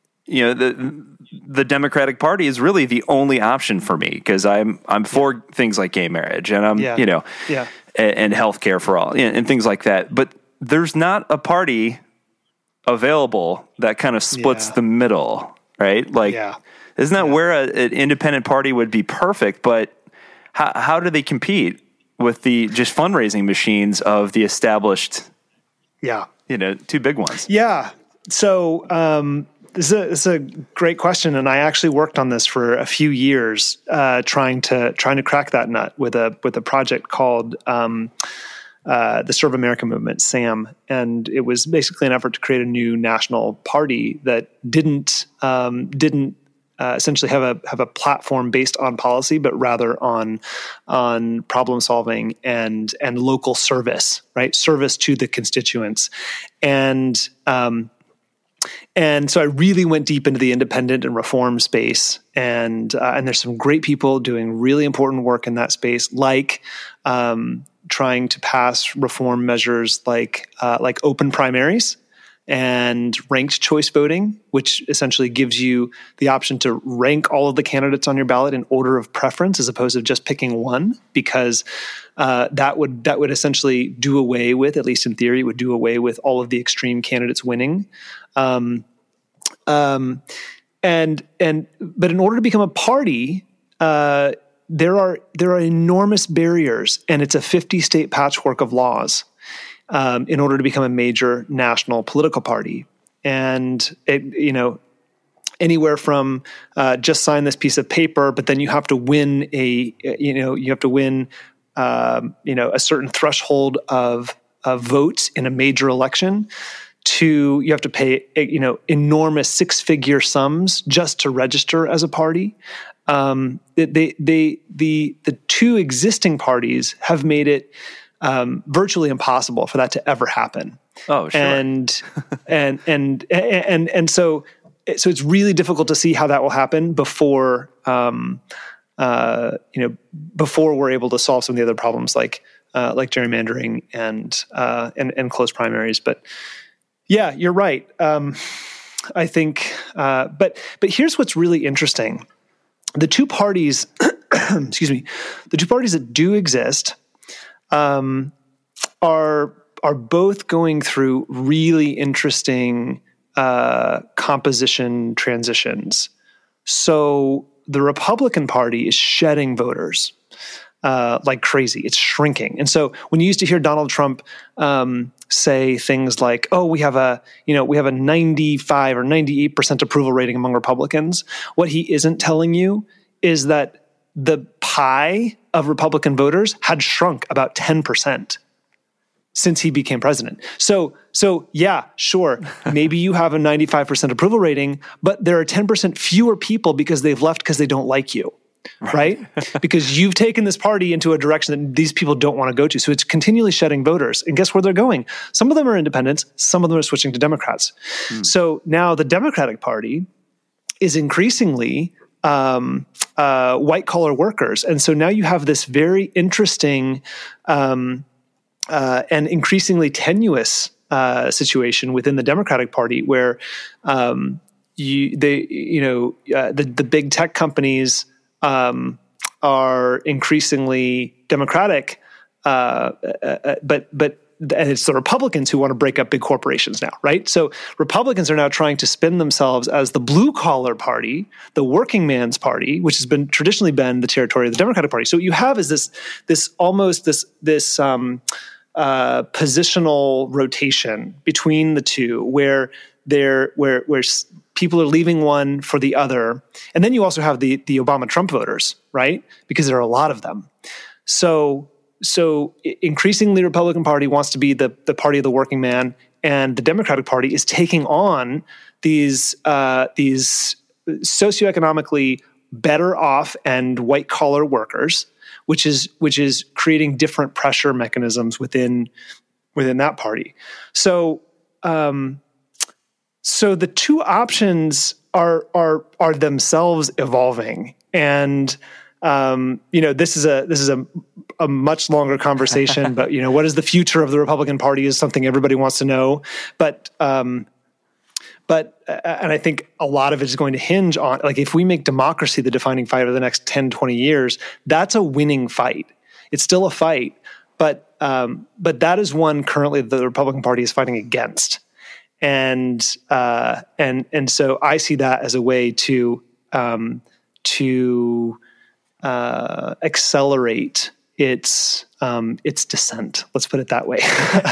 the Democratic Party is really the only option for me, because I'm for things like gay marriage and I'm, and healthcare for all and things like that. But there's not a party available that kind of splits the middle, right? Like, isn't that where an independent party would be perfect? But how do they compete with the just fundraising machines of the established, two big ones? Yeah. So, This is a great question, and I actually worked on this for a few years, trying to crack that nut with a project called the Serve America Movement, SAM, and it was basically an effort to create a new national party that didn't essentially have a platform based on policy, but rather on problem solving and local service, right? Service to the constituents, and so I really went deep into the independent and reform space, and there's some great people doing really important work in that space, like trying to pass reform measures like open primaries and ranked choice voting, which essentially gives you the option to rank all of the candidates on your ballot in order of preference as opposed to just picking one, because that would essentially do away with, at least in theory, would do away with all of the extreme candidates winning. But in order to become a party, there are enormous barriers, and it's a 50-state patchwork of laws in order to become a major national political party. And anywhere from just sign this piece of paper, but then you have to win a certain threshold of votes in a major election, to you have to pay enormous six-figure sums just to register as a party. The two existing parties have made it virtually impossible for that to ever happen. Oh, sure. And so it's really difficult to see how that will happen before before we're able to solve some of the other problems like gerrymandering and close primaries. But yeah, you're right. I think, but here's what's really interesting: the two parties, excuse me, the two parties that do exist are both going through really interesting composition transitions. So the Republican Party is shedding voters like crazy. It's shrinking. And so when you used to hear Donald Trump say things like, "Oh, we have a 95 or 98% approval rating among Republicans," what he isn't telling you is that the pie of Republican voters had shrunk about 10% since he became president. So yeah, sure, maybe you have a 95% approval rating, but there are 10% fewer people because they've left because they don't like you, right? Because you've taken this party into a direction that these people don't want to go to. So it's continually shedding voters. And guess where they're going? Some of them are independents. Some of them are switching to Democrats. So now the Democratic Party is increasingly white-collar workers. And so now you have this very interesting and increasingly tenuous situation within the Democratic Party, where the big tech companies are increasingly Democratic, and it's the Republicans who want to break up big corporations now, right? So Republicans are now trying to spin themselves as the blue-collar party, the working man's party, which has been traditionally been the territory of the Democratic Party. So what you have is this positional rotation between the two, where people are leaving one for the other, and then you also have the Obama-Trump voters, right? Because there are a lot of them. So increasingly, the Republican Party wants to be the party of the working man, and the Democratic Party is taking on these socioeconomically better off and white collar workers, which is creating different pressure mechanisms within that party. So the two options are themselves evolving, and this is a much longer conversation, but what is the future of the Republican Party is something everybody wants to know. But and I think a lot of it is going to hinge on, like, if we make democracy the defining fight of the next 10, 20 years, that's a winning fight. It's still a fight, but that is one currently the Republican Party is fighting against. And so I see that as a way to accelerate its descent. Let's put it that way.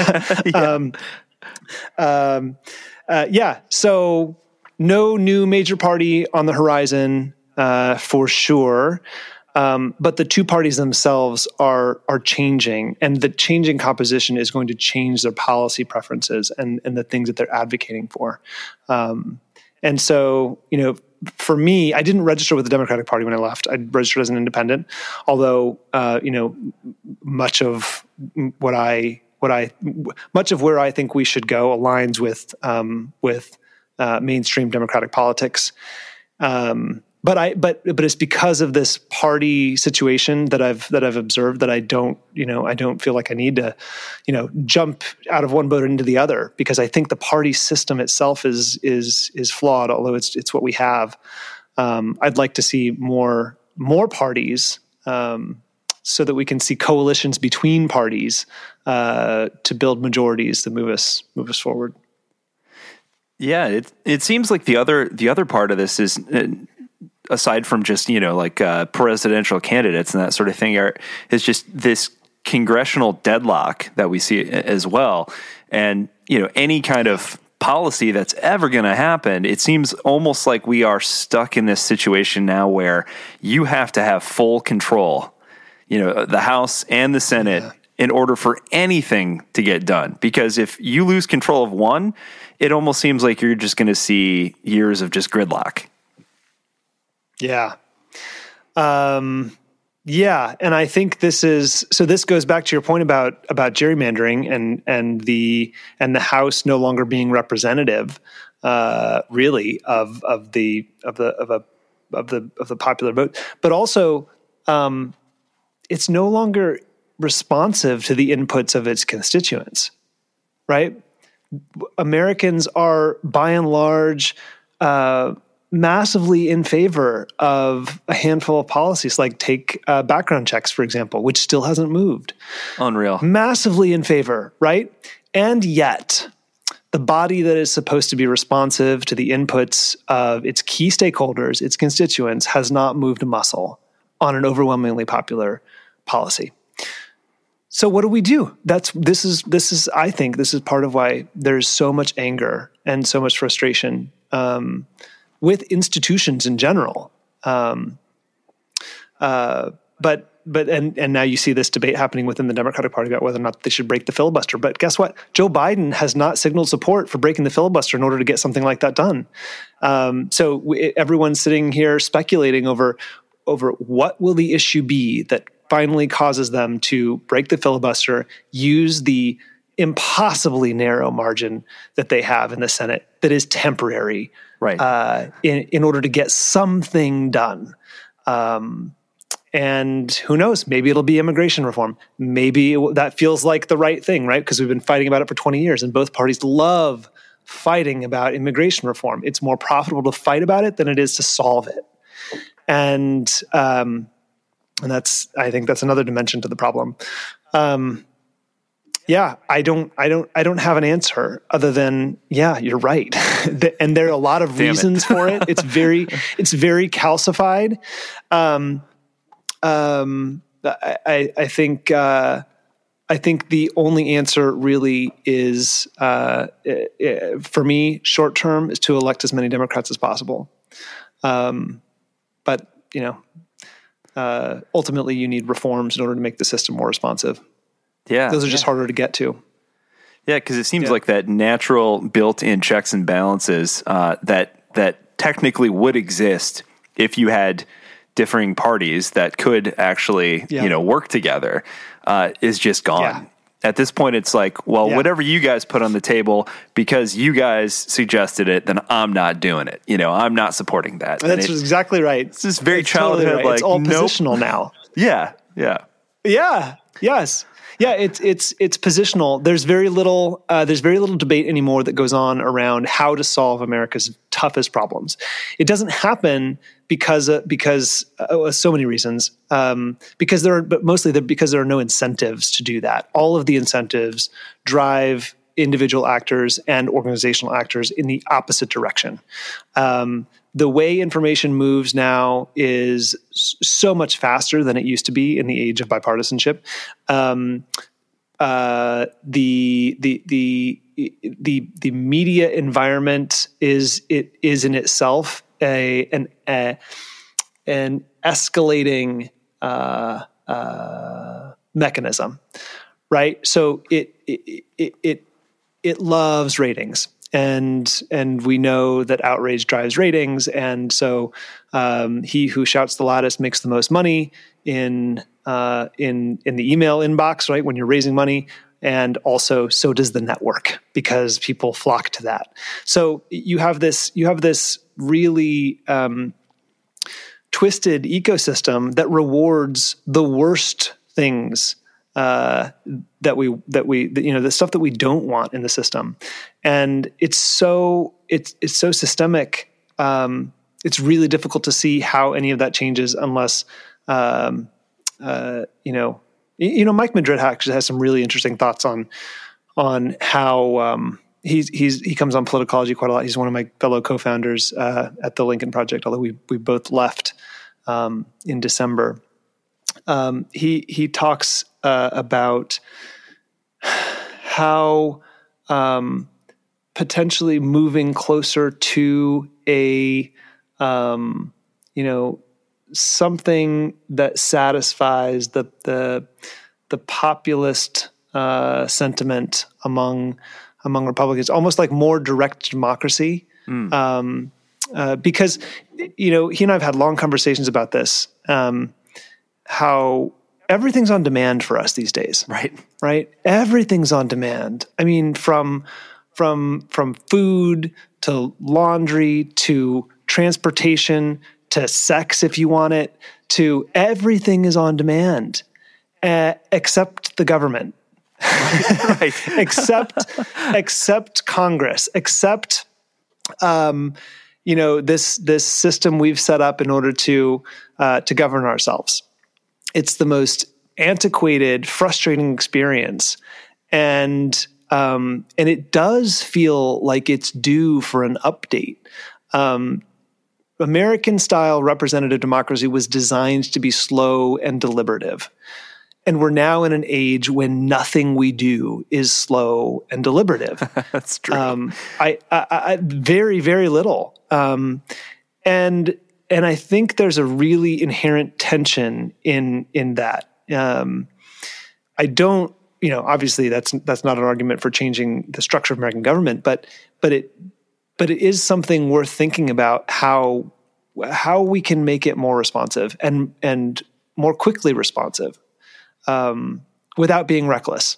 So no new major party on the horizon for sure. But the two parties themselves are changing, and the changing composition is going to change their policy preferences and the things that they're advocating for. And so, for me, I didn't register with the Democratic Party when I left. I registered as an independent, although much of where I think we should go aligns with mainstream Democratic politics. But it's because of this party situation that I've observed that I don't feel like I need to, jump out of one boat into the other, because I think the party system itself is flawed, although it's what we have. I'd like to see more parties, so that we can see coalitions between parties to build majorities that move us forward. Yeah, it seems like the other part of this is, aside from just presidential candidates and that sort of thing, is just this congressional deadlock that we see as well. And any kind of policy that's ever going to happen, it seems almost like we are stuck in this situation now where you have to have full control, the House and the Senate, in order for anything to get done. Because if you lose control of one, it almost seems like you're just going to see years of just gridlock. Yeah. And I think this goes back to your point about gerrymandering and the House no longer being representative. really of the popular vote, but also it's no longer responsive to the inputs of its constituents, right? Americans are, by and large, massively in favor of a handful of policies, like take background checks, for example, which still hasn't moved. Unreal. Massively in favor, right? And yet, the body that is supposed to be responsive to the inputs of its key stakeholders, its constituents, has not moved a muscle on an overwhelmingly popular policy. So what do we do? This is I think this is part of why there's so much anger and so much frustration with institutions in general. But now you see this debate happening within the Democratic Party about whether or not they should break the filibuster. But guess what? Joe Biden has not signaled support for breaking the filibuster in order to get something like that done. Everyone's sitting here speculating over what will the issue be that finally causes them to break the filibuster, use the impossibly narrow margin that they have in the Senate that is temporary, right? In order to get something done. And who knows, maybe it'll be immigration reform. Maybe that feels like the right thing, right? Because we've been fighting about it for 20 years and both parties love fighting about immigration reform. It's more profitable to fight about it than it is to solve it. And I think that's another dimension to the problem. I don't have an answer other than, you're right. And there are a lot of reasons for it. It's very calcified. I think the only answer really is, for me, short term, is to elect as many Democrats as possible. But ultimately, you need reforms in order to make the system more responsive. Yeah, those are just harder to get to. Yeah, because it seems like that natural built-in checks and balances that technically would exist if you had differing parties that could actually work together is just gone. Yeah. At this point, it's like, whatever you guys put on the table, because you guys suggested it, then I'm not doing it. I'm not supporting that. That's exactly right. It's just very childhood. Totally right. It's all positional now. Yeah. Yes. Yeah, it's positional. There's very little debate anymore that goes on around how to solve America's toughest problems. It doesn't happen because so many reasons. Because there are no incentives to do that. All of the incentives drive individual actors and organizational actors in the opposite direction. The way information moves now is so much faster than it used to be in the age of bipartisanship. The media environment is in itself an escalating mechanism, right? So it loves ratings. And we know that outrage drives ratings, and so he who shouts the loudest makes the most money in the email inbox, right? When you're raising money, and also so does the network because people flock to that. So you have this really twisted ecosystem that rewards the worst things. The stuff that we don't want in the system, and it's so systemic. It's really difficult to see how any of that changes unless, Mike Madrid actually has some really interesting thoughts on how he comes on Politicology quite a lot. He's one of my fellow co-founders at the Lincoln Project, although we both left in December. He talks about how potentially moving closer to a something that satisfies the populist sentiment among Republicans, almost like more direct democracy. Because he and I've had long conversations about this. How everything's on demand for us these days. Right. Everything's on demand. I mean, from from food to laundry to transportation to sex if you want it, to everything is on demand, except the government. Right. except Congress, except this system we've set up in order to govern ourselves. It's the most antiquated, frustrating experience, and it does feel like it's due for an update. American-style representative democracy was designed to be slow and deliberative. And we're now in an age when nothing we do is slow and deliberative. That's true. I very, very little. And I think there's a really inherent tension in that. I don't, obviously that's not an argument for changing the structure of American government, but it is something worth thinking about how we can make it more responsive and more quickly responsive. Without being reckless.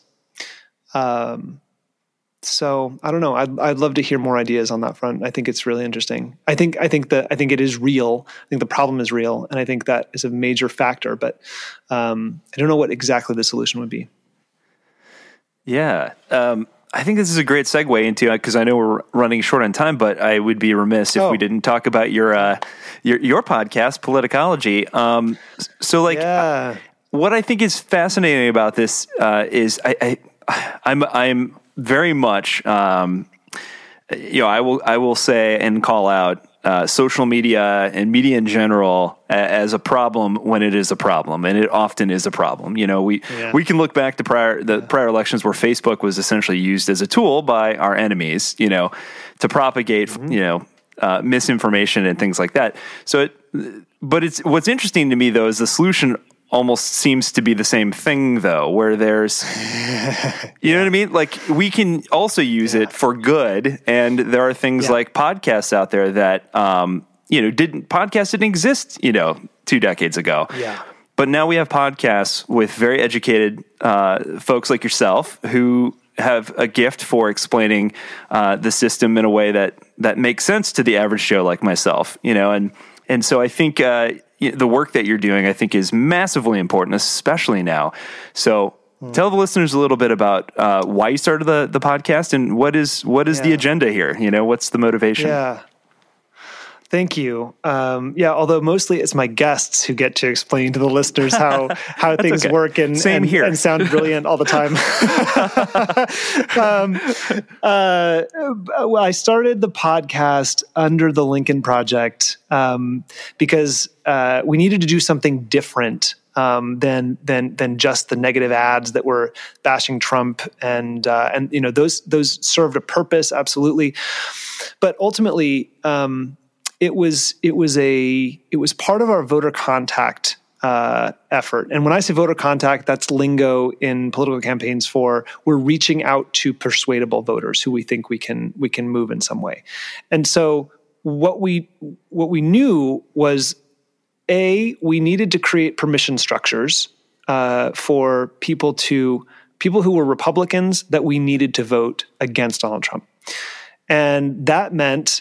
So I don't know. I'd love to hear more ideas on that front. I think it's really interesting. I think it is real. I think the problem is real, and I think that is a major factor. But I don't know what exactly the solution would be. Yeah. I think this is a great segue into, because I know we're running short on time, but I would be remiss if we didn't talk about your podcast, Politicology. What I think is fascinating about this is I'm very much I will say and call out social media and media in general as a problem when it is a problem, and it often is a problem. We can look back to prior elections where Facebook was essentially used as a tool by our enemies, to propagate misinformation and things like that. But what's interesting to me though is the solution almost seems to be the same thing though, where there's, you know what I mean? Like we can also use it for good. And there are things like podcasts out there that, podcasts didn't exist, 2 decades ago. Yeah. But now we have podcasts with very educated, folks like yourself who have a gift for explaining, the system in a way that makes sense to the average Joe like myself, and so I think, the work that you're doing, I think, is massively important, especially now. So tell the listeners a little bit about why you started the podcast and what is the agenda here? What's the motivation? Yeah. Thank you. Although mostly it's my guests who get to explain to the listeners how things work and sound brilliant all the time. I started the podcast under the Lincoln Project because we needed to do something different than just the negative ads that were bashing Trump, and those served a purpose, absolutely, but ultimately. It was part of our voter contact effort. And when I say voter contact, that's lingo in political campaigns for we're reaching out to persuadable voters who we think we can move in some way. And so what we knew was we needed to create permission structures for people who were Republicans that we needed to vote against Donald Trump. And that meant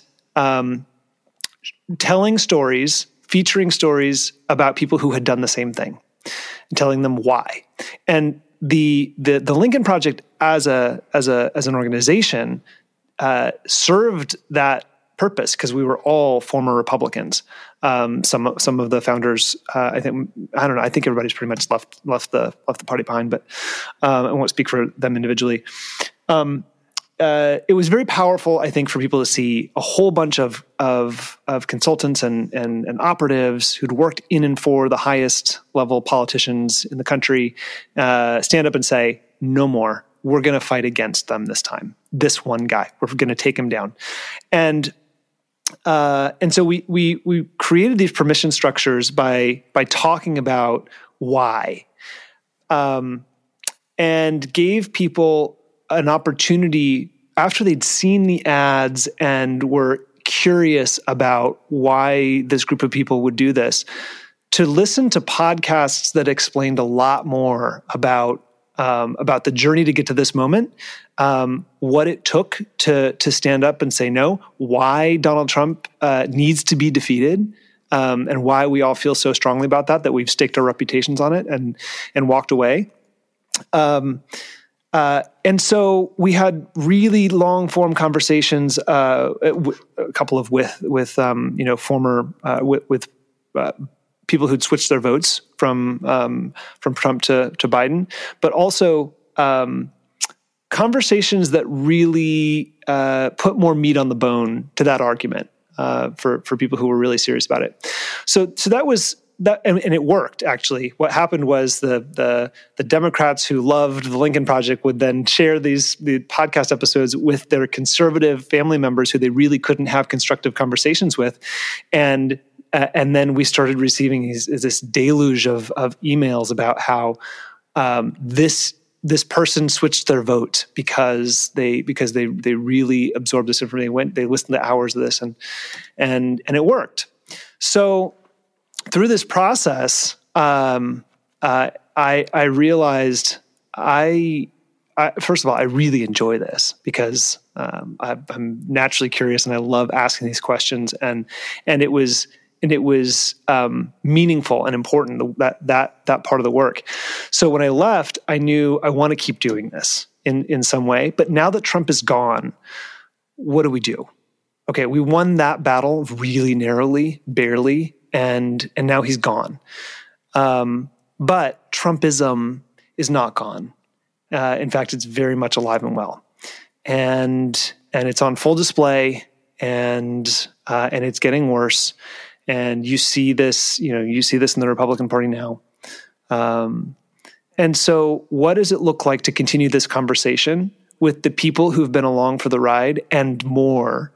telling stories, featuring stories about people who had done the same thing, and telling them why. And the Lincoln Project as an organization served that purpose because we were all former Republicans. Some of the founders, I think everybody's pretty much left the party behind, but I won't speak for them individually. It was very powerful, I think, for people to see a whole bunch of consultants and operatives who'd worked in and for the highest level politicians in the country stand up and say, no more. We're going to fight against them this time. This one guy, we're going to take him down. And so we created these permission structures by talking about why, and gave people an opportunity after they'd seen the ads and were curious about why this group of people would do this, to listen to podcasts that explained a lot more about about the journey to get to this moment, what it took to stand up and say no, why Donald Trump needs to be defeated, and why we all feel so strongly about that we've staked our reputations on it and walked away. And so we had really long form conversations, a couple of with former with people who'd switched their votes from Trump to Biden, but also conversations that really put more meat on the bone to that argument for people who were really serious about it. So that was that, and it worked actually. What happened was the Democrats who loved the Lincoln Project would then share the podcast episodes with their conservative family members who they really couldn't have constructive conversations with, and then we started receiving this deluge of emails about how this person switched their vote because they really absorbed this information. They listened to hours of this and it worked. So through this process, I realized first of all, I really enjoy this because I'm naturally curious and I love asking these questions, and it was meaningful and important, that part of the work. So when I left, I knew I want to keep doing this in some way. But now that Trump is gone, what do we do? Okay, we won that battle really narrowly, barely, and now he's gone. But Trumpism is not gone. In fact, it's very much alive and well, and it's on full display, and it's getting worse. And you see this in the Republican Party now. And so what does it look like to continue this conversation with the people who've been along for the ride and more?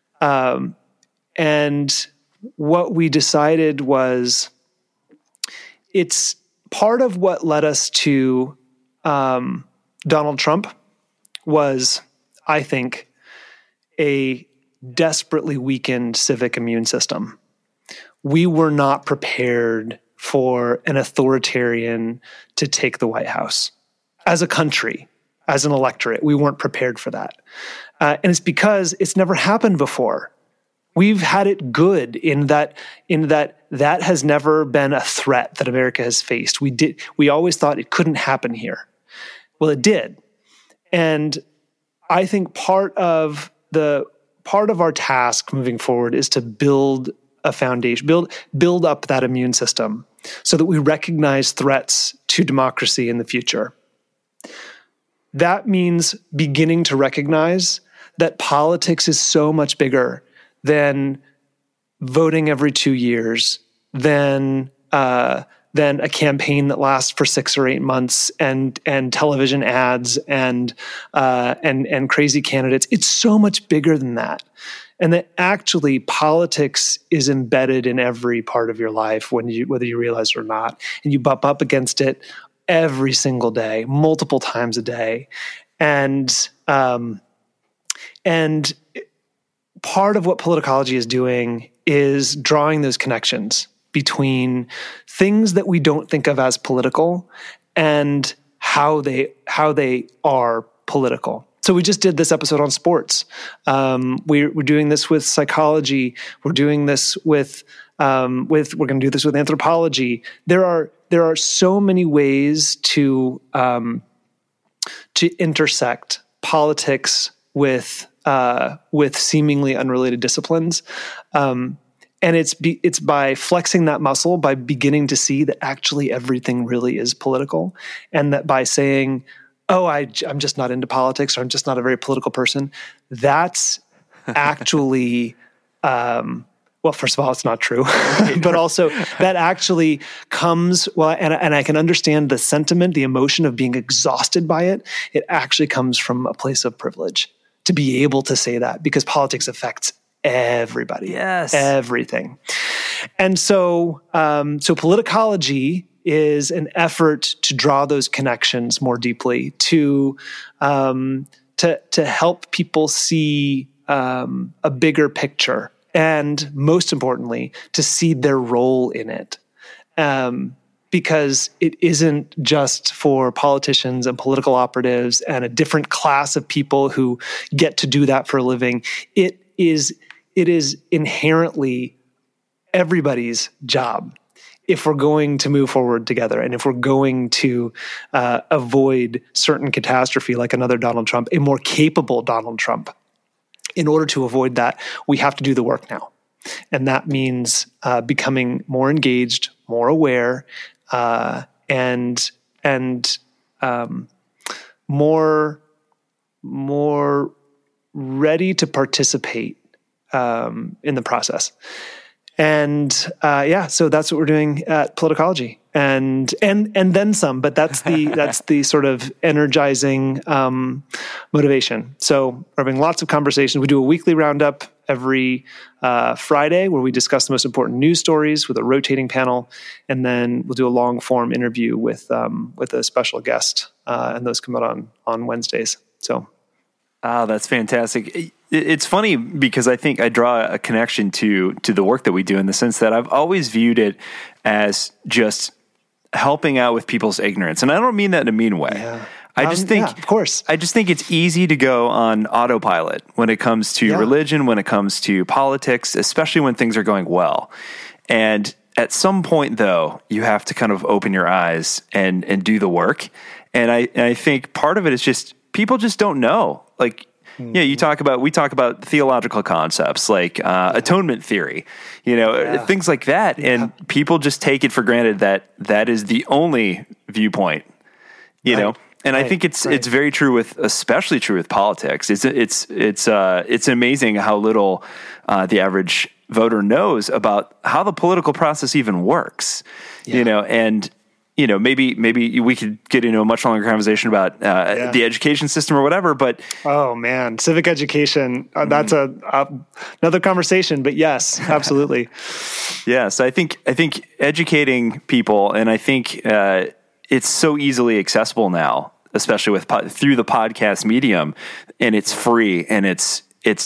And what we decided was, it's part of what led us to Donald Trump was, I think, a desperately weakened civic immune system. We were not prepared for an authoritarian to take the White House. As a country, as an electorate, we weren't prepared for that. And it's because it's never happened before. We've had it good in that has never been a threat that America has faced. We always thought it couldn't happen here. Well, it did. And I think part of our task moving forward is to build a foundation, build up that immune system so that we recognize threats to democracy in the future. That means beginning to recognize that politics is so much bigger than voting every 2 years, than a campaign that lasts for 6 or 8 months, and television ads and crazy candidates. It's so much bigger than that. And that actually politics is embedded in every part of your life, whether you realize it or not. And you bump up against it every single day, multiple times a day. And part of what politicology is doing is drawing those connections between things that we don't think of as political and how they are political. So we just did this episode on sports. We're doing this with psychology. We're doing this we're going to do this with anthropology. There are so many ways to intersect politics with seemingly unrelated disciplines. And it's by flexing that muscle, by beginning to see that actually everything really is political, and that by saying, oh, I'm just not into politics, or I'm just not a very political person, that's actually, well, first of all, it's not true, but also that actually comes, well, and I can understand the sentiment, the emotion of being exhausted by it. It actually comes from a place of privilege to be able to say that, because politics affects everybody, yes, everything. And so politicology is an effort to draw those connections more deeply, to help people see a bigger picture, and most importantly, to see their role in it. because it isn't just for politicians and political operatives and a different class of people who get to do that for a living. It is inherently everybody's job if we're going to move forward together and if we're going to avoid certain catastrophe like another Donald Trump, a more capable Donald Trump. In order to avoid that, we have to do the work now. And that means becoming more engaged, more aware, and more ready to participate in the process. And so that's what we're doing at Politicology, and then some. But that's the sort of energizing motivation. So we're having lots of conversations. We do a weekly roundup every Friday where we discuss the most important news stories with a rotating panel, and then we'll do a long form interview with a special guest, and those come out on Wednesdays. So, that's fantastic. It's funny because I think I draw a connection to the work that we do in the sense that I've always viewed it as just helping out with people's ignorance. And I don't mean that in a mean way. Yeah. I just think, of course, I just think it's easy to go on autopilot when it comes to religion, when it comes to politics, especially when things are going well. And at some point, though, you have to kind of open your eyes and do the work. And I think part of it is just people just don't know. Like, we talk about theological concepts like atonement theory, things like that. Yeah. And people just take it for granted that is the only viewpoint, know? And I think it's very true especially true with politics. It's amazing how little the average voter knows about how the political process even works, and maybe we could get into a much longer conversation about the education system or whatever, but oh man, civic education, that's another conversation, but yes, absolutely. Yes. I think educating people, and I think, it's so easily accessible now, especially through the podcast medium, and it's free, and it's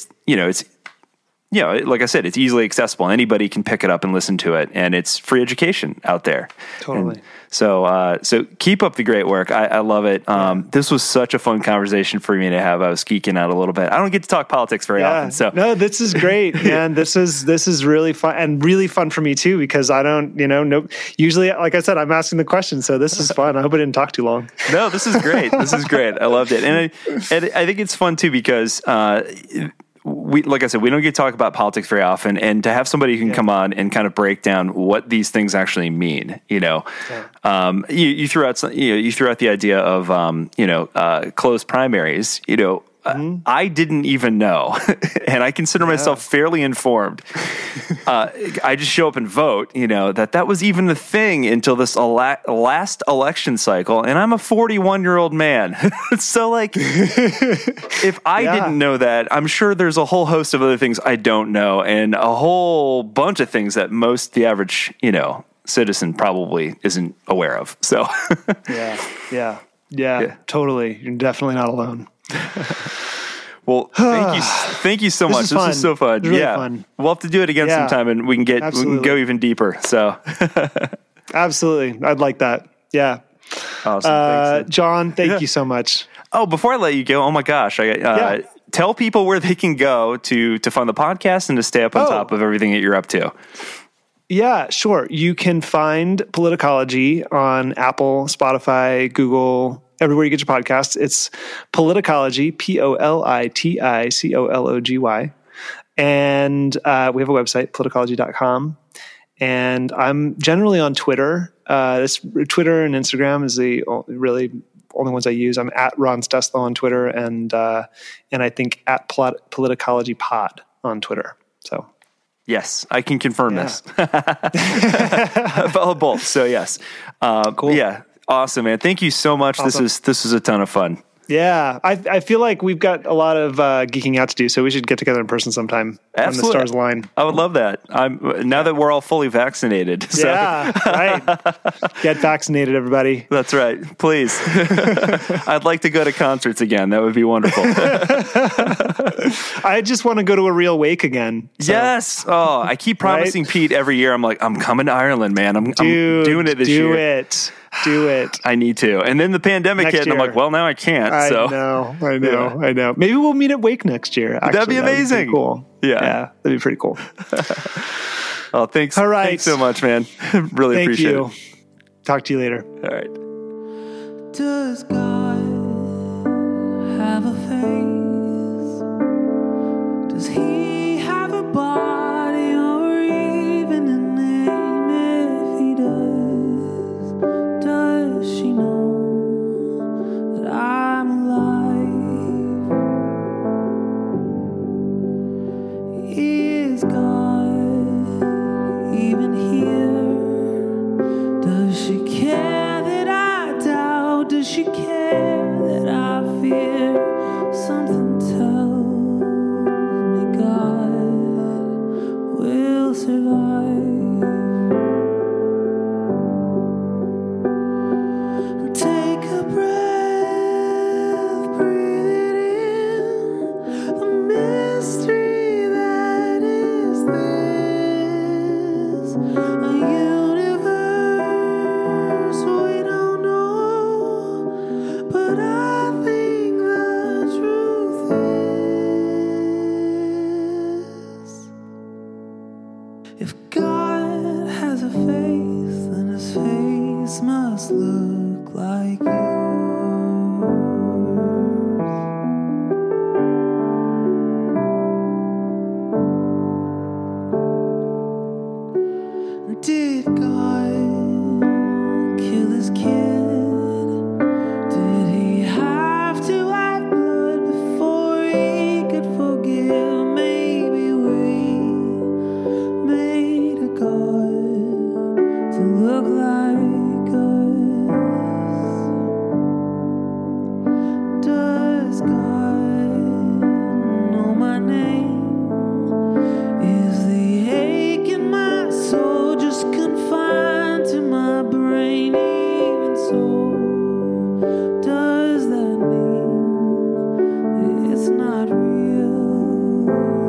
like I said, it's easily accessible. Anybody can pick it up and listen to it, and it's free education out there. Totally. And so keep up the great work. I love it. This was such a fun conversation for me to have. I was geeking out a little bit. I don't get to talk politics very often. So no, this is great, man. This is really fun, and really fun for me too, because I don't, usually, like I said, I'm asking the questions. So this is fun. I hope I didn't talk too long. No, this is great. This is great. I loved it. And I think it's fun too, because, like I said, we don't get to talk about politics very often, and to have somebody who can come on and kind of break down what these things actually mean, you threw out the idea of, closed primaries, I didn't even know, and I consider myself fairly informed. I just show up and vote, that was even a thing until this last election cycle, and I'm a 41-year-old man. So, like, if I didn't know that, I'm sure there's a whole host of other things I don't know, and a whole bunch of things that the average, citizen probably isn't aware of. So, yeah, totally. You're definitely not alone. Well, thank you so much. This is so fun. Really fun. We'll have to do it again sometime, and we can go even deeper. So, absolutely, I'd like that. Yeah. Awesome. Thanks. John, thank you so much. Oh, before I let you go, oh my gosh, tell people where they can go to fund the podcast and to stay up on top of everything that you're up to. Yeah, sure. You can find Politicology on Apple, Spotify, Google, everywhere you get your podcasts. It's Politicology, Politicology. And we have a website, politicology.com. And I'm generally on Twitter. Twitter and Instagram is the really only ones I use. I'm at Ron Steslow on Twitter, and I think at Politicology Pod on Twitter. So. Yes, I can confirm this. I follow both, so yes. Cool. Yeah, awesome, man. Thank you so much. Awesome. This is a ton of fun. Yeah, I feel like we've got a lot of geeking out to do, so we should get together in person sometime when the stars align. I would love that. Now that we're all fully vaccinated. So. Yeah, right. Get vaccinated, everybody. That's right. Please. I'd like to go to concerts again. That would be wonderful. I just want to go to a real wake again. So. Yes. Oh, I keep promising Pete every year. I'm like, I'm coming to Ireland, man. I'm doing it this year. Do it. I need to. And then the pandemic hit, and I'm like, well, now I can't. I know. Maybe we'll meet at Wake next year. Actually. That'd be amazing. That'd be cool. Yeah, that'd be pretty cool. Oh, thanks. All right. Thanks so much, man. Really appreciate it. Talk to you later. All right. Does God have a face? Does he have a body or even a name? If he does she know that I'm alive? Is God even here? Does she care that I doubt? Does she care that I fear? Something tells me God will survive. Take a breath, breathe it in. The mystery that is this, a universe we don't know, but I think the truth is, if God has a face, then his face must look like yours. Did God kill his kid? Did he have to have blood before he could forgive? Maybe we made a God to look like us. Does God know my name? Is the ache in my soul just confined to my brain? Even so, does that mean it's not real?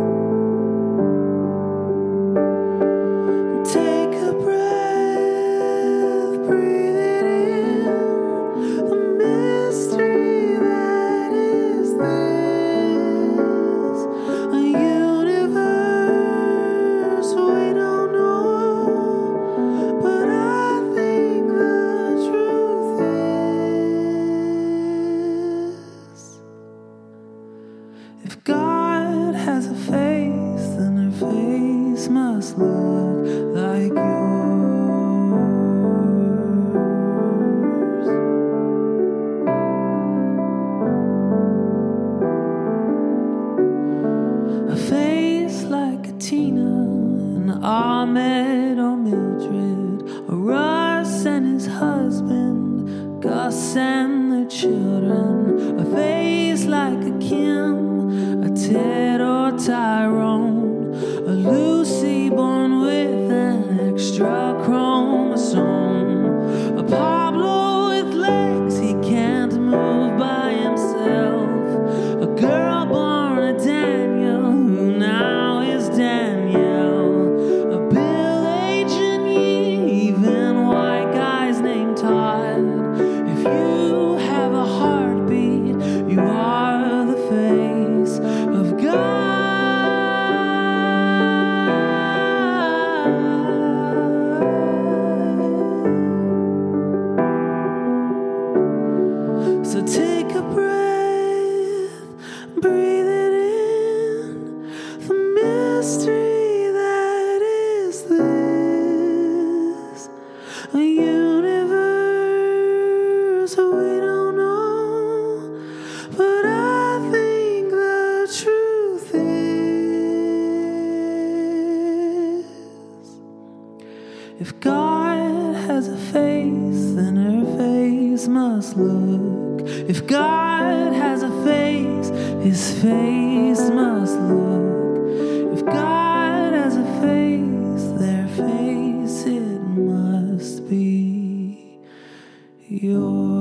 Take a breath, breathe it in. The mystery that is this, a universe we don't know, but I think the truth is, if God has a face, then her face must look like yours. A face like a Tina, an Ahmed or Mildred, or Russ and his husband, Gus and their children. A face like a Kim, a Ted or Tyrone, a Lucy born with an extra chromosome, a Pablo with legs he can't move by himself, a girl born a Daniel who now is Danielle, a Bill H and Yee, even white guys named Todd. If you have a heartbeat, you are the face of God. So take a breath, breathe it in. The mystery that is this, a universe we don't know, but I think the truth is, if God has a face, then her face face must look. If God has a face, his face must look. If God has a face, their face it must be yours.